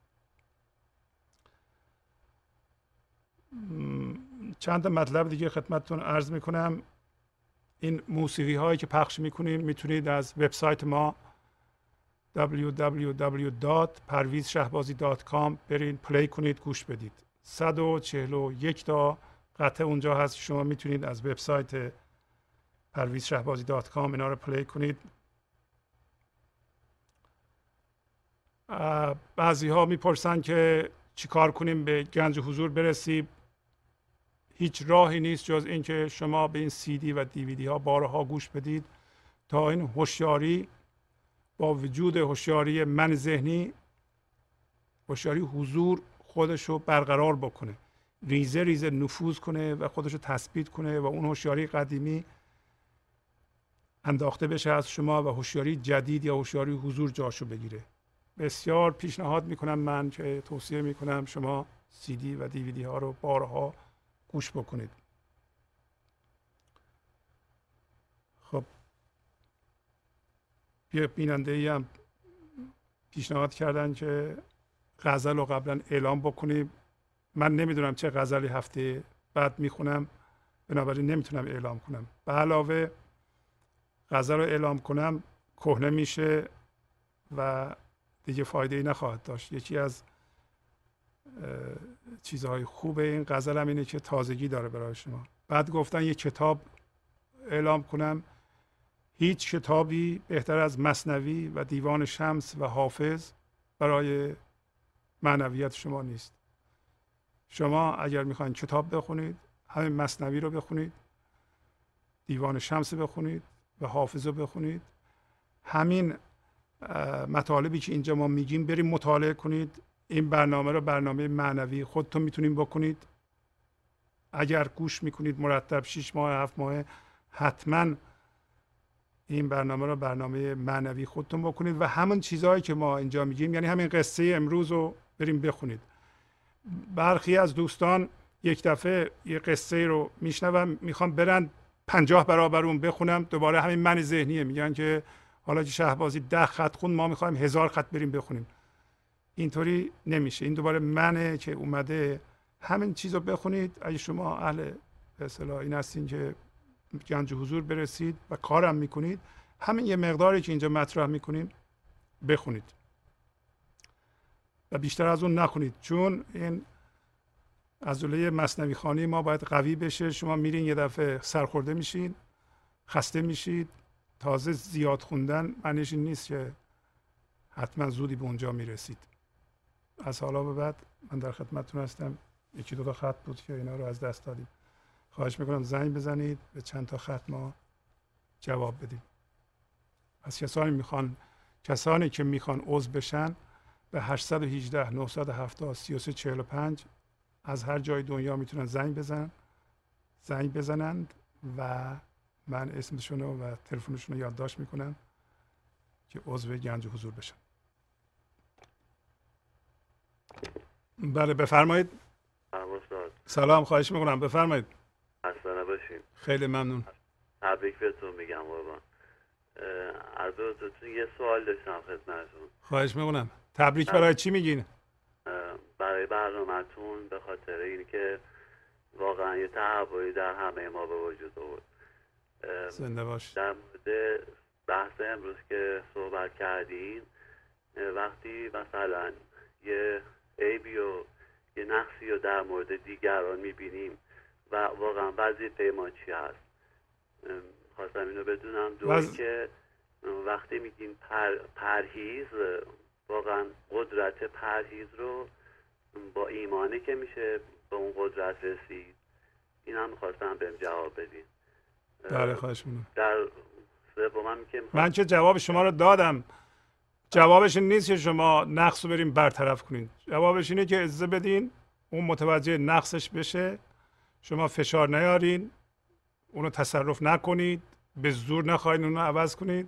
چند مطلب دیگه خدمتتون عرض میکنم. این موسیقی هایی که پخش میکنیم میتونید از وبسایت ما دبلیو دبلیو دبلیو دات پرویز شهبازی دات کام برید پلی کنید، گوش بدید. صد و چهل و یک تا قطعه اونجا هست. شما میتونید از وبسایت پرویز شهبازی دات کام اینا رو پلی کنید. بعضی ها میپرسن که چیکار کنیم به گنج حضور برسیم. هیچ راهی نیست جز اینکه شما به این سی دی و دیویدی ها بارها گوش بدید تا این هوشیاری با وجود هوشیاری من ذهنی، هوشیاری حضور خودش رو برقرار بکنه، ریزه ریزه نفوذ کنه و خودش رو تثبیت کنه و اون هوشیاری قدیمی انداخته بشه از شما و هوشیاری جدید یا هوشیاری حضور جاشو بگیره. بسیار پیشنهاد میکنم من که توصیه میکنم شما سی دی و دیویدی ها رو بارها گوش بکنید. خب یه بیننده ای هم پیشنهاد کردن که غزل رو قبلا اعلام بکنیم. من نمیدونم چه غزلی هفته بعد میخونم، بنابراین نمیتونم اعلام کنم. به علاوه غزل رو اعلام کنم کهنه میشه و دیگه فایده ای نخواهد داشت. یکی از چیزهای خوب این غزل هم اینه که تازگی داره برای شما. بعد گفتن یک کتاب اعلام کنم. هیچ کتابی بهتر از مثنوی و دیوان شمس و حافظ برای معنویت شما نیست. شما اگر میخواین کتاب بخونید همین مثنوی رو بخونید، دیوان شمس بخونید و حافظ رو بخونید. همین مطالبی که اینجا ما میگیم بریم مطالعه کنید. این برنامه رو برنامه معنوی خودتون میتونید بکنید. اگر گوش میکنید مرتب شش ماه هفت ماه حتما این برنامه رو برنامه معنوی خودتون بکنید و همون چیزهایی که ما اینجا میگیم، یعنی همین قصه امروز رو بریم بخونید. برخی از دوستان یک دفعه یه قصه رو میشنوم میخوام برن پنجاه برابر اون بخونم، دوباره همین من ذهنیه، میگن که حالا که شهبازی ده خط خون ما میخوایم هزار خط بریم بخونیم. اینطوری نمیشه. این دوباره منه که اومده همین چیز رو بخونید. اگه شما اهل به اصطلاح این هستین که گنج حضور برسید و کارم میکنید، همین یه مقداری که اینجا مطرح میکنیم بخونید و بیشتر از اون نخونید، چون این عضله مثنوی خوانی ما باید قوی بشه. شما میرین یه دفعه سرخورده میشین، خسته میشید. تازه زیاد خوندن معنیش این نیست که حتما زودی به اونجا میرسید. از حالا به بعد من در خدمتتون هستم. یکی دو تا خط بود که اینا رو از دست دادیم. خواهش میکنم زنگ بزنید به چند تا خط ما جواب بدیم. از کسانی میخوان کسانی که میخوان عضو بشن به هشت یک هشت نه هفت صفر سه سه چهار پنج از هر جای دنیا میتونن زنگ بزنن زنگ بزنند و من اسمشون و تلفنشون رو یادداشت میکنم که عضو گنج حضور بشن. بله بفرمایید. سلام، خواهش میکنم بفرمایید. خسته نباشید. خیلی ممنون. تبریک بهتون میگم قربان. از حضورتون یه سوال داشتم خدمتتون. خواهش میکنم. تبریک برای چی میگین؟ برای برنامه‌تون، به خاطر اینکه واقعا یه تحولی در همه ما به وجود آورد. زنده باش. در مورد بحث امروز که صحبت کردین، وقتی مثلا یه عیبی و یه نقصی رو در مورد دیگران میبینیم و واقعا وظیفه ما چی هست، خواستم اینو بدونم. دوی وز... که وقتی میگیم پر... پرهیز، واقعا قدرت پرهیز رو با ایمانه که میشه به اون قدرت رسید. این هم میخواستم بهم جواب بدین. بله خواهش میکنم. در سومم که من که جواب شما رو دادم. جوابش این نیست که شما نقص رو بریم برطرف کنید. جوابش اینه که اجازه بدین اون متوجه نقصش بشه. شما فشار نیارین، اونو تصرف نکنید، به زور نخواهید اونو عوض کنید.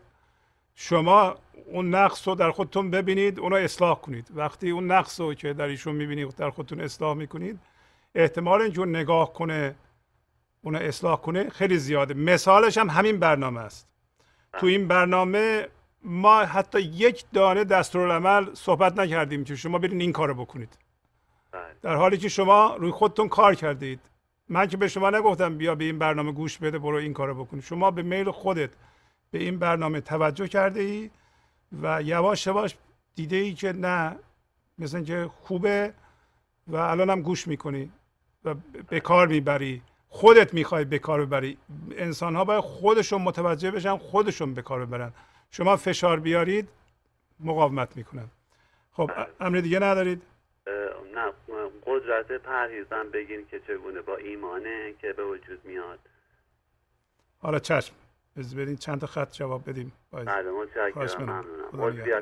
شما اون نقص رو در خودتون ببینید، اونو اصلاح کنید. وقتی اون نقص رو که در ایشون میبینید در خودتون اصلاح میکنید، احتمال اینکه اون نگاه کنه اونو اصلاح کنه خیلی زیاده. مثالش هم همین برنامه است. تو این برنامه ما حتی یک دانه دستورالعمل صحبت نکردیم که شما برین این کارو بکنید، در حالی که شما روی خودتون کار کردید. من که به شما نگفتم بیا به این برنامه گوش بده برو این کارو بکنی. شما به میل خودت به این برنامه توجه کرده ای و یواش یواش دیده ای که نه، مثلا که خوبه و الان هم گوش میکنی و به کار میبری. خودت میخوای به کار ببری. انسان ها باید خودشون متوجه بشن، خودشون به کار ببرن. شما فشار بیارید مقاومت میکنن. خب امر دیگه ندارید؟ نه، قدرت پرهیزم بگین که چگونه با ایمانه که به وجود میاد. حالا چشم از برین چند تا خط جواب بدیم. بله متشکرم، ممنونم.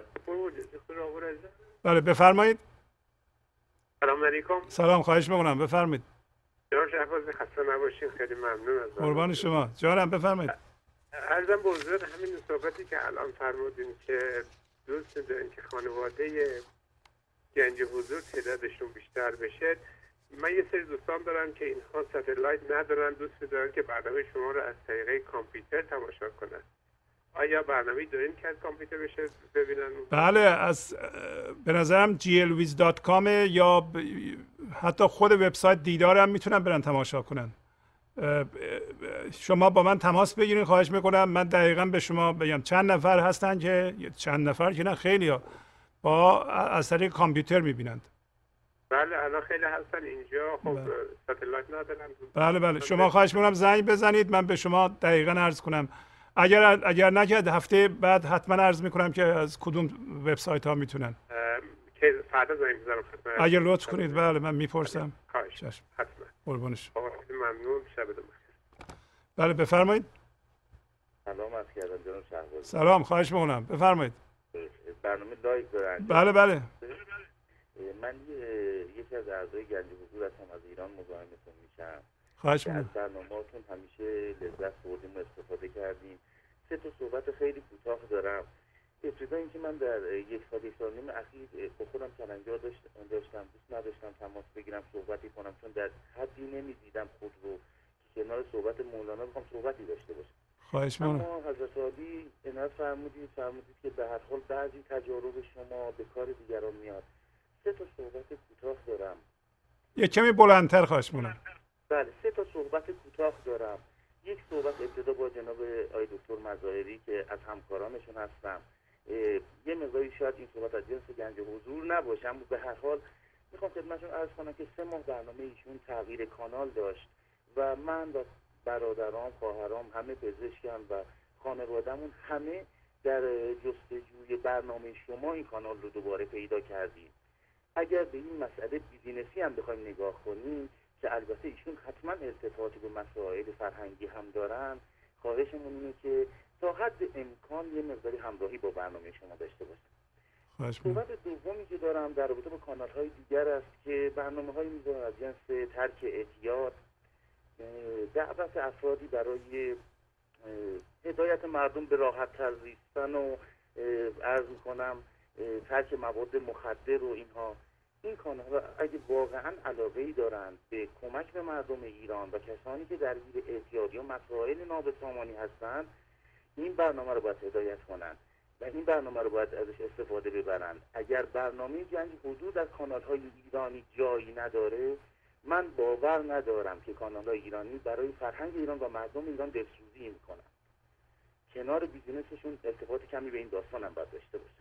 بله بفرمایید. سلام علیکم. سلام، خواهش میکنم بفرمایید. جناب شهبازی خسته نباشین، خیلی ممنون از قربان شما. جانم بفرمایید. عرضم به حضور همین صحبتی که الان فرمودین که دوست دارن که خانواده گنج حضور تعدادشون بیشتر بشه. من یه سری دوستان دارم که اینها ستلایت ندارن، دوست دارن که برنامه شما رو از طریق کامپیوتر تماشا کنن. آیا برنامه دارین که از کامپیوتر بشه ببینن؟ بله، از به نظرم جی ال ویز دات کام یا ب... حتی خود وبسایت دیدار هم میتونن برن تماشا کنن. شما با من تماس بگیرین، خواهش میکنم من دقیقا به شما بگم چند نفر هستن که چند نفر که نه خیلی ها با از طریق کامپیوتر میبینند. بله الان خیلی هستن اینجا، خب ستلایت ندارن. بله بله شما خواهش میکنم زنگ بزنید من به شما دقیقا عرض کنم. اگر اگر نکرد هفته بعد حتما عرض میکنم که از کدوم وبسایت ها میتونن. که فردا زنگ بزنم خدمت. اگر لطف کنید بله من میپرسم. خواهش حتما. قربانش. ممنون، شب بخیر. بله بفرمایید. سلام عرض کردم جناب شهبازی. سلام، خواهش میکنم بفرمایید. برنامه لایو دارن؟ بله بله. من یکی از اعضای گنج حضور هستم، از ایران مزاحمتون میشم. خواهش میکنم. میکنم. از برنامه‌تون همیشه لذت بردیم و استفاده کردیم. سه تا صحبت خیلی کوتاه دارم. ابتدا اینکه من در یک سال یک سال نیم اخیر با خودم کلنجار داشتم، دوست نداشتم تماس بگیرم صحبتی کنم، چون در حدی نمیدیدم خود رو که کنار صحبت مولانا بخوام صحبتی داشته باشم. خواهش میکنم. اما حضرت عالی عنایت فرمودید فرمودید که به هر حال بعضی تجارب شما به کار دیگران میاد. سه تا صحبت کوتاه دارم. یک کمی بلندتر خواهش میکنم. بله سه تا صحبت کوتاه دارم. یک صحبت ابتدا با جناب آقای دکتر مظاهری که از همکارانشون هستم. یه مقداری شاید این صحبت از جنس گنج حضور نباشه، اما به هر حال میخوام خدمتتون عرض کنم که سه ماه برنامه ایشون تغییر کانال داشت و من و برادرام، خواهرام، همه پزشکم و خانوادهمون همه در جستجوی برنامه شما این کانال رو دوباره پیدا کردیم. اگر به این مسئله بیزینسی هم بخوایم نگاه کنیم که البته ایشون حتما ارتباطی به مسائل فرهنگی هم دارن، خواهشمون اینه که تا حد امکان یه مقداری همراهی با برنامه شما داشته باشیم. صحبت دومی که دارم در رابطه با کانال های دیگر است که برنامه های میذارن از جنس ترک اعتیاد، دعوت افرادی برای هدایت مردم به راحت تر زیستن و عرض میکنم ترک مواد مخدر و اینها. این کانال اگه واقعا علاقه‌ای دارند به کمک به مردم ایران و کسانی که درگیر اعتیاد یا مسائل نابسامانی هستند، این برنامه رو باید هدایت کنند و این برنامه رو باید ازش استفاده ببرند. اگر برنامه گنج حضور در کانال‌های ایرانی جایی نداره، من باور ندارم که کانال‌های ایرانی برای فرهنگ ایران و مردم ایران دلسوزی میکنن. کنار بیزینسشون ارتباط کمی به این داستان هم باید داشته باشن.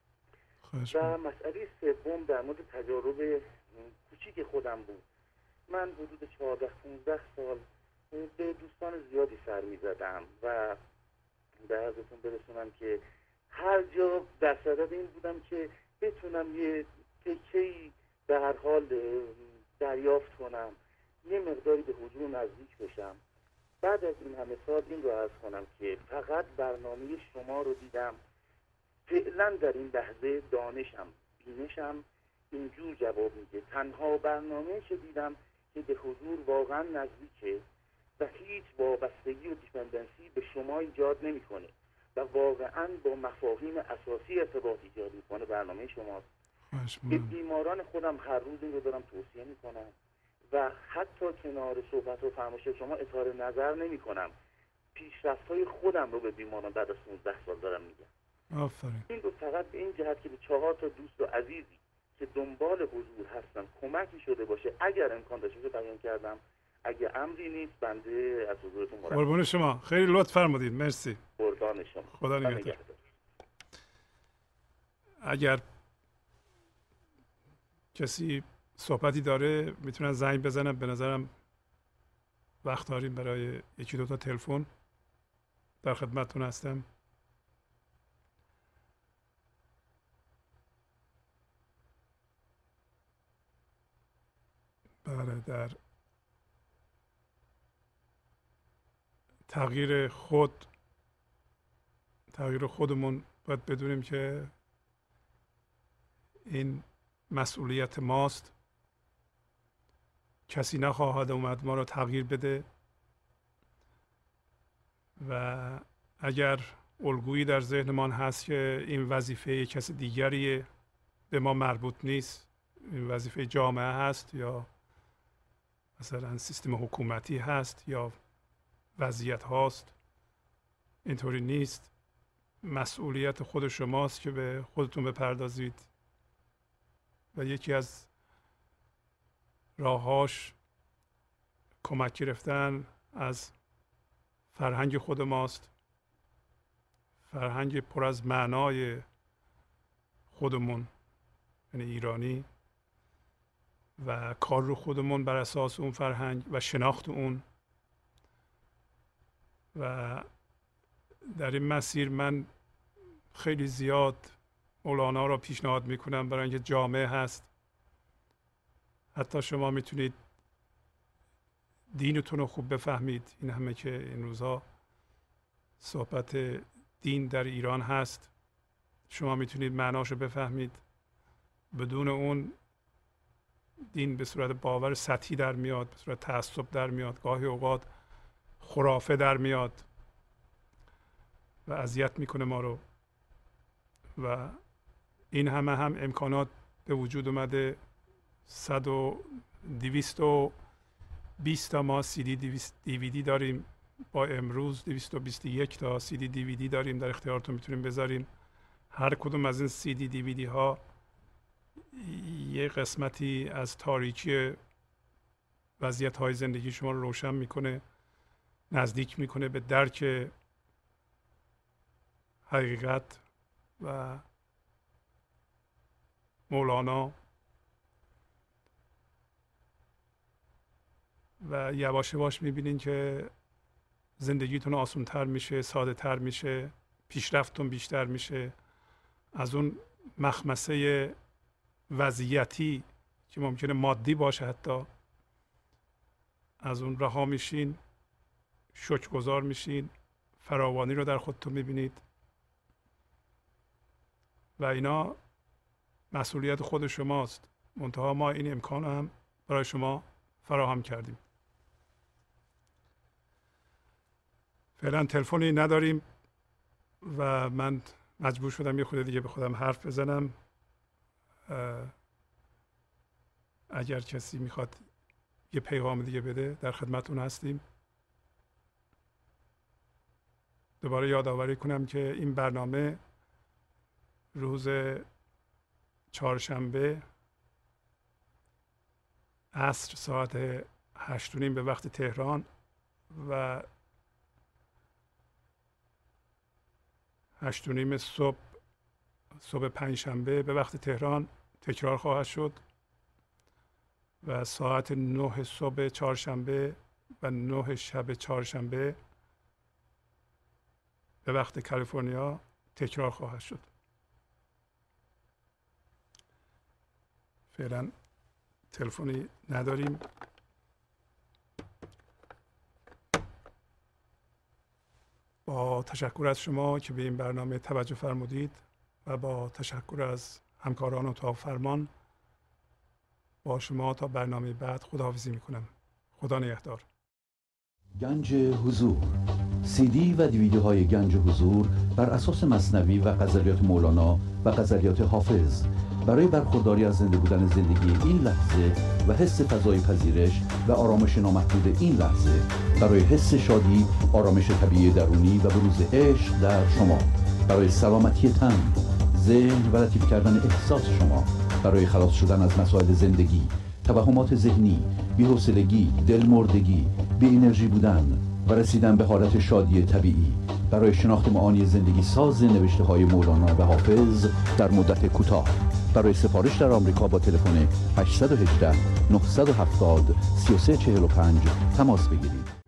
و مسئله سوم در مورد تجارب کوچیک خودم بود. من حدود چهارده پانزده سال به دوستان زیادی سر می‌زدم و به عرضتون برسونم که هر جا در صدد این بودم که بتونم یه تکه‌ای به هر حال دریافت کنم، یه مقداری به حضور نزدیک بشم. بعد از این همه سال این رو عرض کنم که فقط برنامه شما رو دیدم. فعلا در این لحظه دانشم، بینشم اینجور جواب میده. تنها برنامه که دیدم که به حضور واقعا نزدیکه و هیچ وابستگی و دیپندنسی به شما ایجاد نمیکنه و واقعا با مفاهیم اساسی ارتباط ایجاد میکنه برنامه شماست. به بیماران خودم هر روز این رو دارم توصیه میکنم و حتی کنار صحبت و فرمایش شما اظهار نظر نمیکنم. پیشرفت‌های خودم رو به بیماران بعد از پانزده سال دارم میگم. آفرین. این رو فقط به این جهت که به چهار تا دوست و عزیزی که دنبال حضور هستن کمکی شده باشه اگر امکان داشته بیان کردم. اگه امری نیست بنده از حضورتون مرخصم. قربون شما، خیلی لطف فرمودید. مرسی. قربان شما. خدا نگهدار. اگر کسی صحبتی داره میتونن زنگ بزنن. به نظرم وقت داریم برای یکی دو تا تلفن. در خدمتتون هستم. بله، در تغییر خود تغییر خودمون باید بدونیم که این مسئولیت ماست. کسی نخواهد اومد ما رو تغییر بده و اگر الگویی در ذهنمان هست که این وظیفه کس دیگری به ما مربوط نیست، این وظیفه جامعه هست یا مثلا سیستم حکومتی هست یا وضعیت هاست. اینطوری نیست. مسئولیت خود شماست که به خودتون بپردازید و یکی از راهاش کمک گرفتن از فرهنگ خود ماست، فرهنگ پر از معنای خودمون یعنی ایرانی، و کار رو خودمون بر اساس اون فرهنگ و شناخت اون. و در این مسیر من خیلی زیاد مولانا را پیشنهاد میکنم، برای اینکه جامعه هست. حتی شما میتونید دینتون رو خوب بفهمید. این همه که این روزها صحبت دین در ایران هست، شما میتونید معناش رو بفهمید. بدون اون دین به صورت باور سطحی در میاد، به صورت تعصب در میاد، گاهی اوقات خرافه در میاد و اذیت میکنه ما رو. و این همه هم امکانات به وجود اومده. صد و دویست و بیست تا ما سی دی دیویدی داریم، با امروز دویست و بیست و یک تا سی دی دیویدی داریم در اختیارتون، میتونیم بذاریم. هر کدوم از این سی دی دیویدی ها یه قسمتی از تاریکی وضعیت های زندگی شما رو روشن میکنه، نزدیک میکنه به درک حقیقت و مولانا. و یواش یواش میبینین که زندگیتون آسان تر میشه، ساده تر میشه، پیشرفتتون بیشتر میشه. از اون مخمسه وضعیتی که ممکنه مادی باشه، حتی از اون رها میشین، شکرگزار میشین، فراوانی رو در خودتون میبینید. و اینا مسئولیت خود شماست. منتها ما این امکان هم برای شما فراهم کردیم. فعلا تلفنی نداریم و من مجبور شدم یه خود دیگه به خودم حرف بزنم. اگر کسی میخواد یه پیغام دیگه بده در خدمتون هستیم. دوباره یادآوری کنم که این برنامه روز چهارشنبه عصر ساعت هشت و نیم به وقت تهران و هشت و نیم صبح صبح پنجشنبه به وقت تهران تکرار خواهد شد و ساعت نه صبح چهارشنبه و نه شب چهارشنبه به وقت کالیفرنیا تکرار خواهد شد. فعلا تلفنی نداریم. با تشکر از شما که به این برنامه توجه فرمودید و با تشکر از همکاران اتاق فرمان با شما تا برنامه بعد خداحافظی میکنم. خدا نگهدار. گنج حضور، سی دی و دیویدی های گنج حضور بر اساس مثنوی و غزلیات مولانا و غزلیات حافظ برای برخورداری از زنده بودن زندگی این لحظه و حس فضای پذیرش و آرامش نامحدود این لحظه، برای حس شادی، آرامش طبیعی درونی و بروز عشق در شما، برای سلامتی تن، ذهن و لطیف کردن احساس شما، برای خلاص شدن از مسائل زندگی، توهمات ذهنی، بی‌حوصلگی، دلمردگی، بی انرژی بودن و رسیدن به حالت شادی طبیعی، برای شناخت معانی زندگی ساز نوشته های مولانا و حافظ در مدت کوتاه. برای سفارش در آمریکا با تلفن هشت یک هشت نه هفت صفر سه سه چهار پنج تماس بگیرید.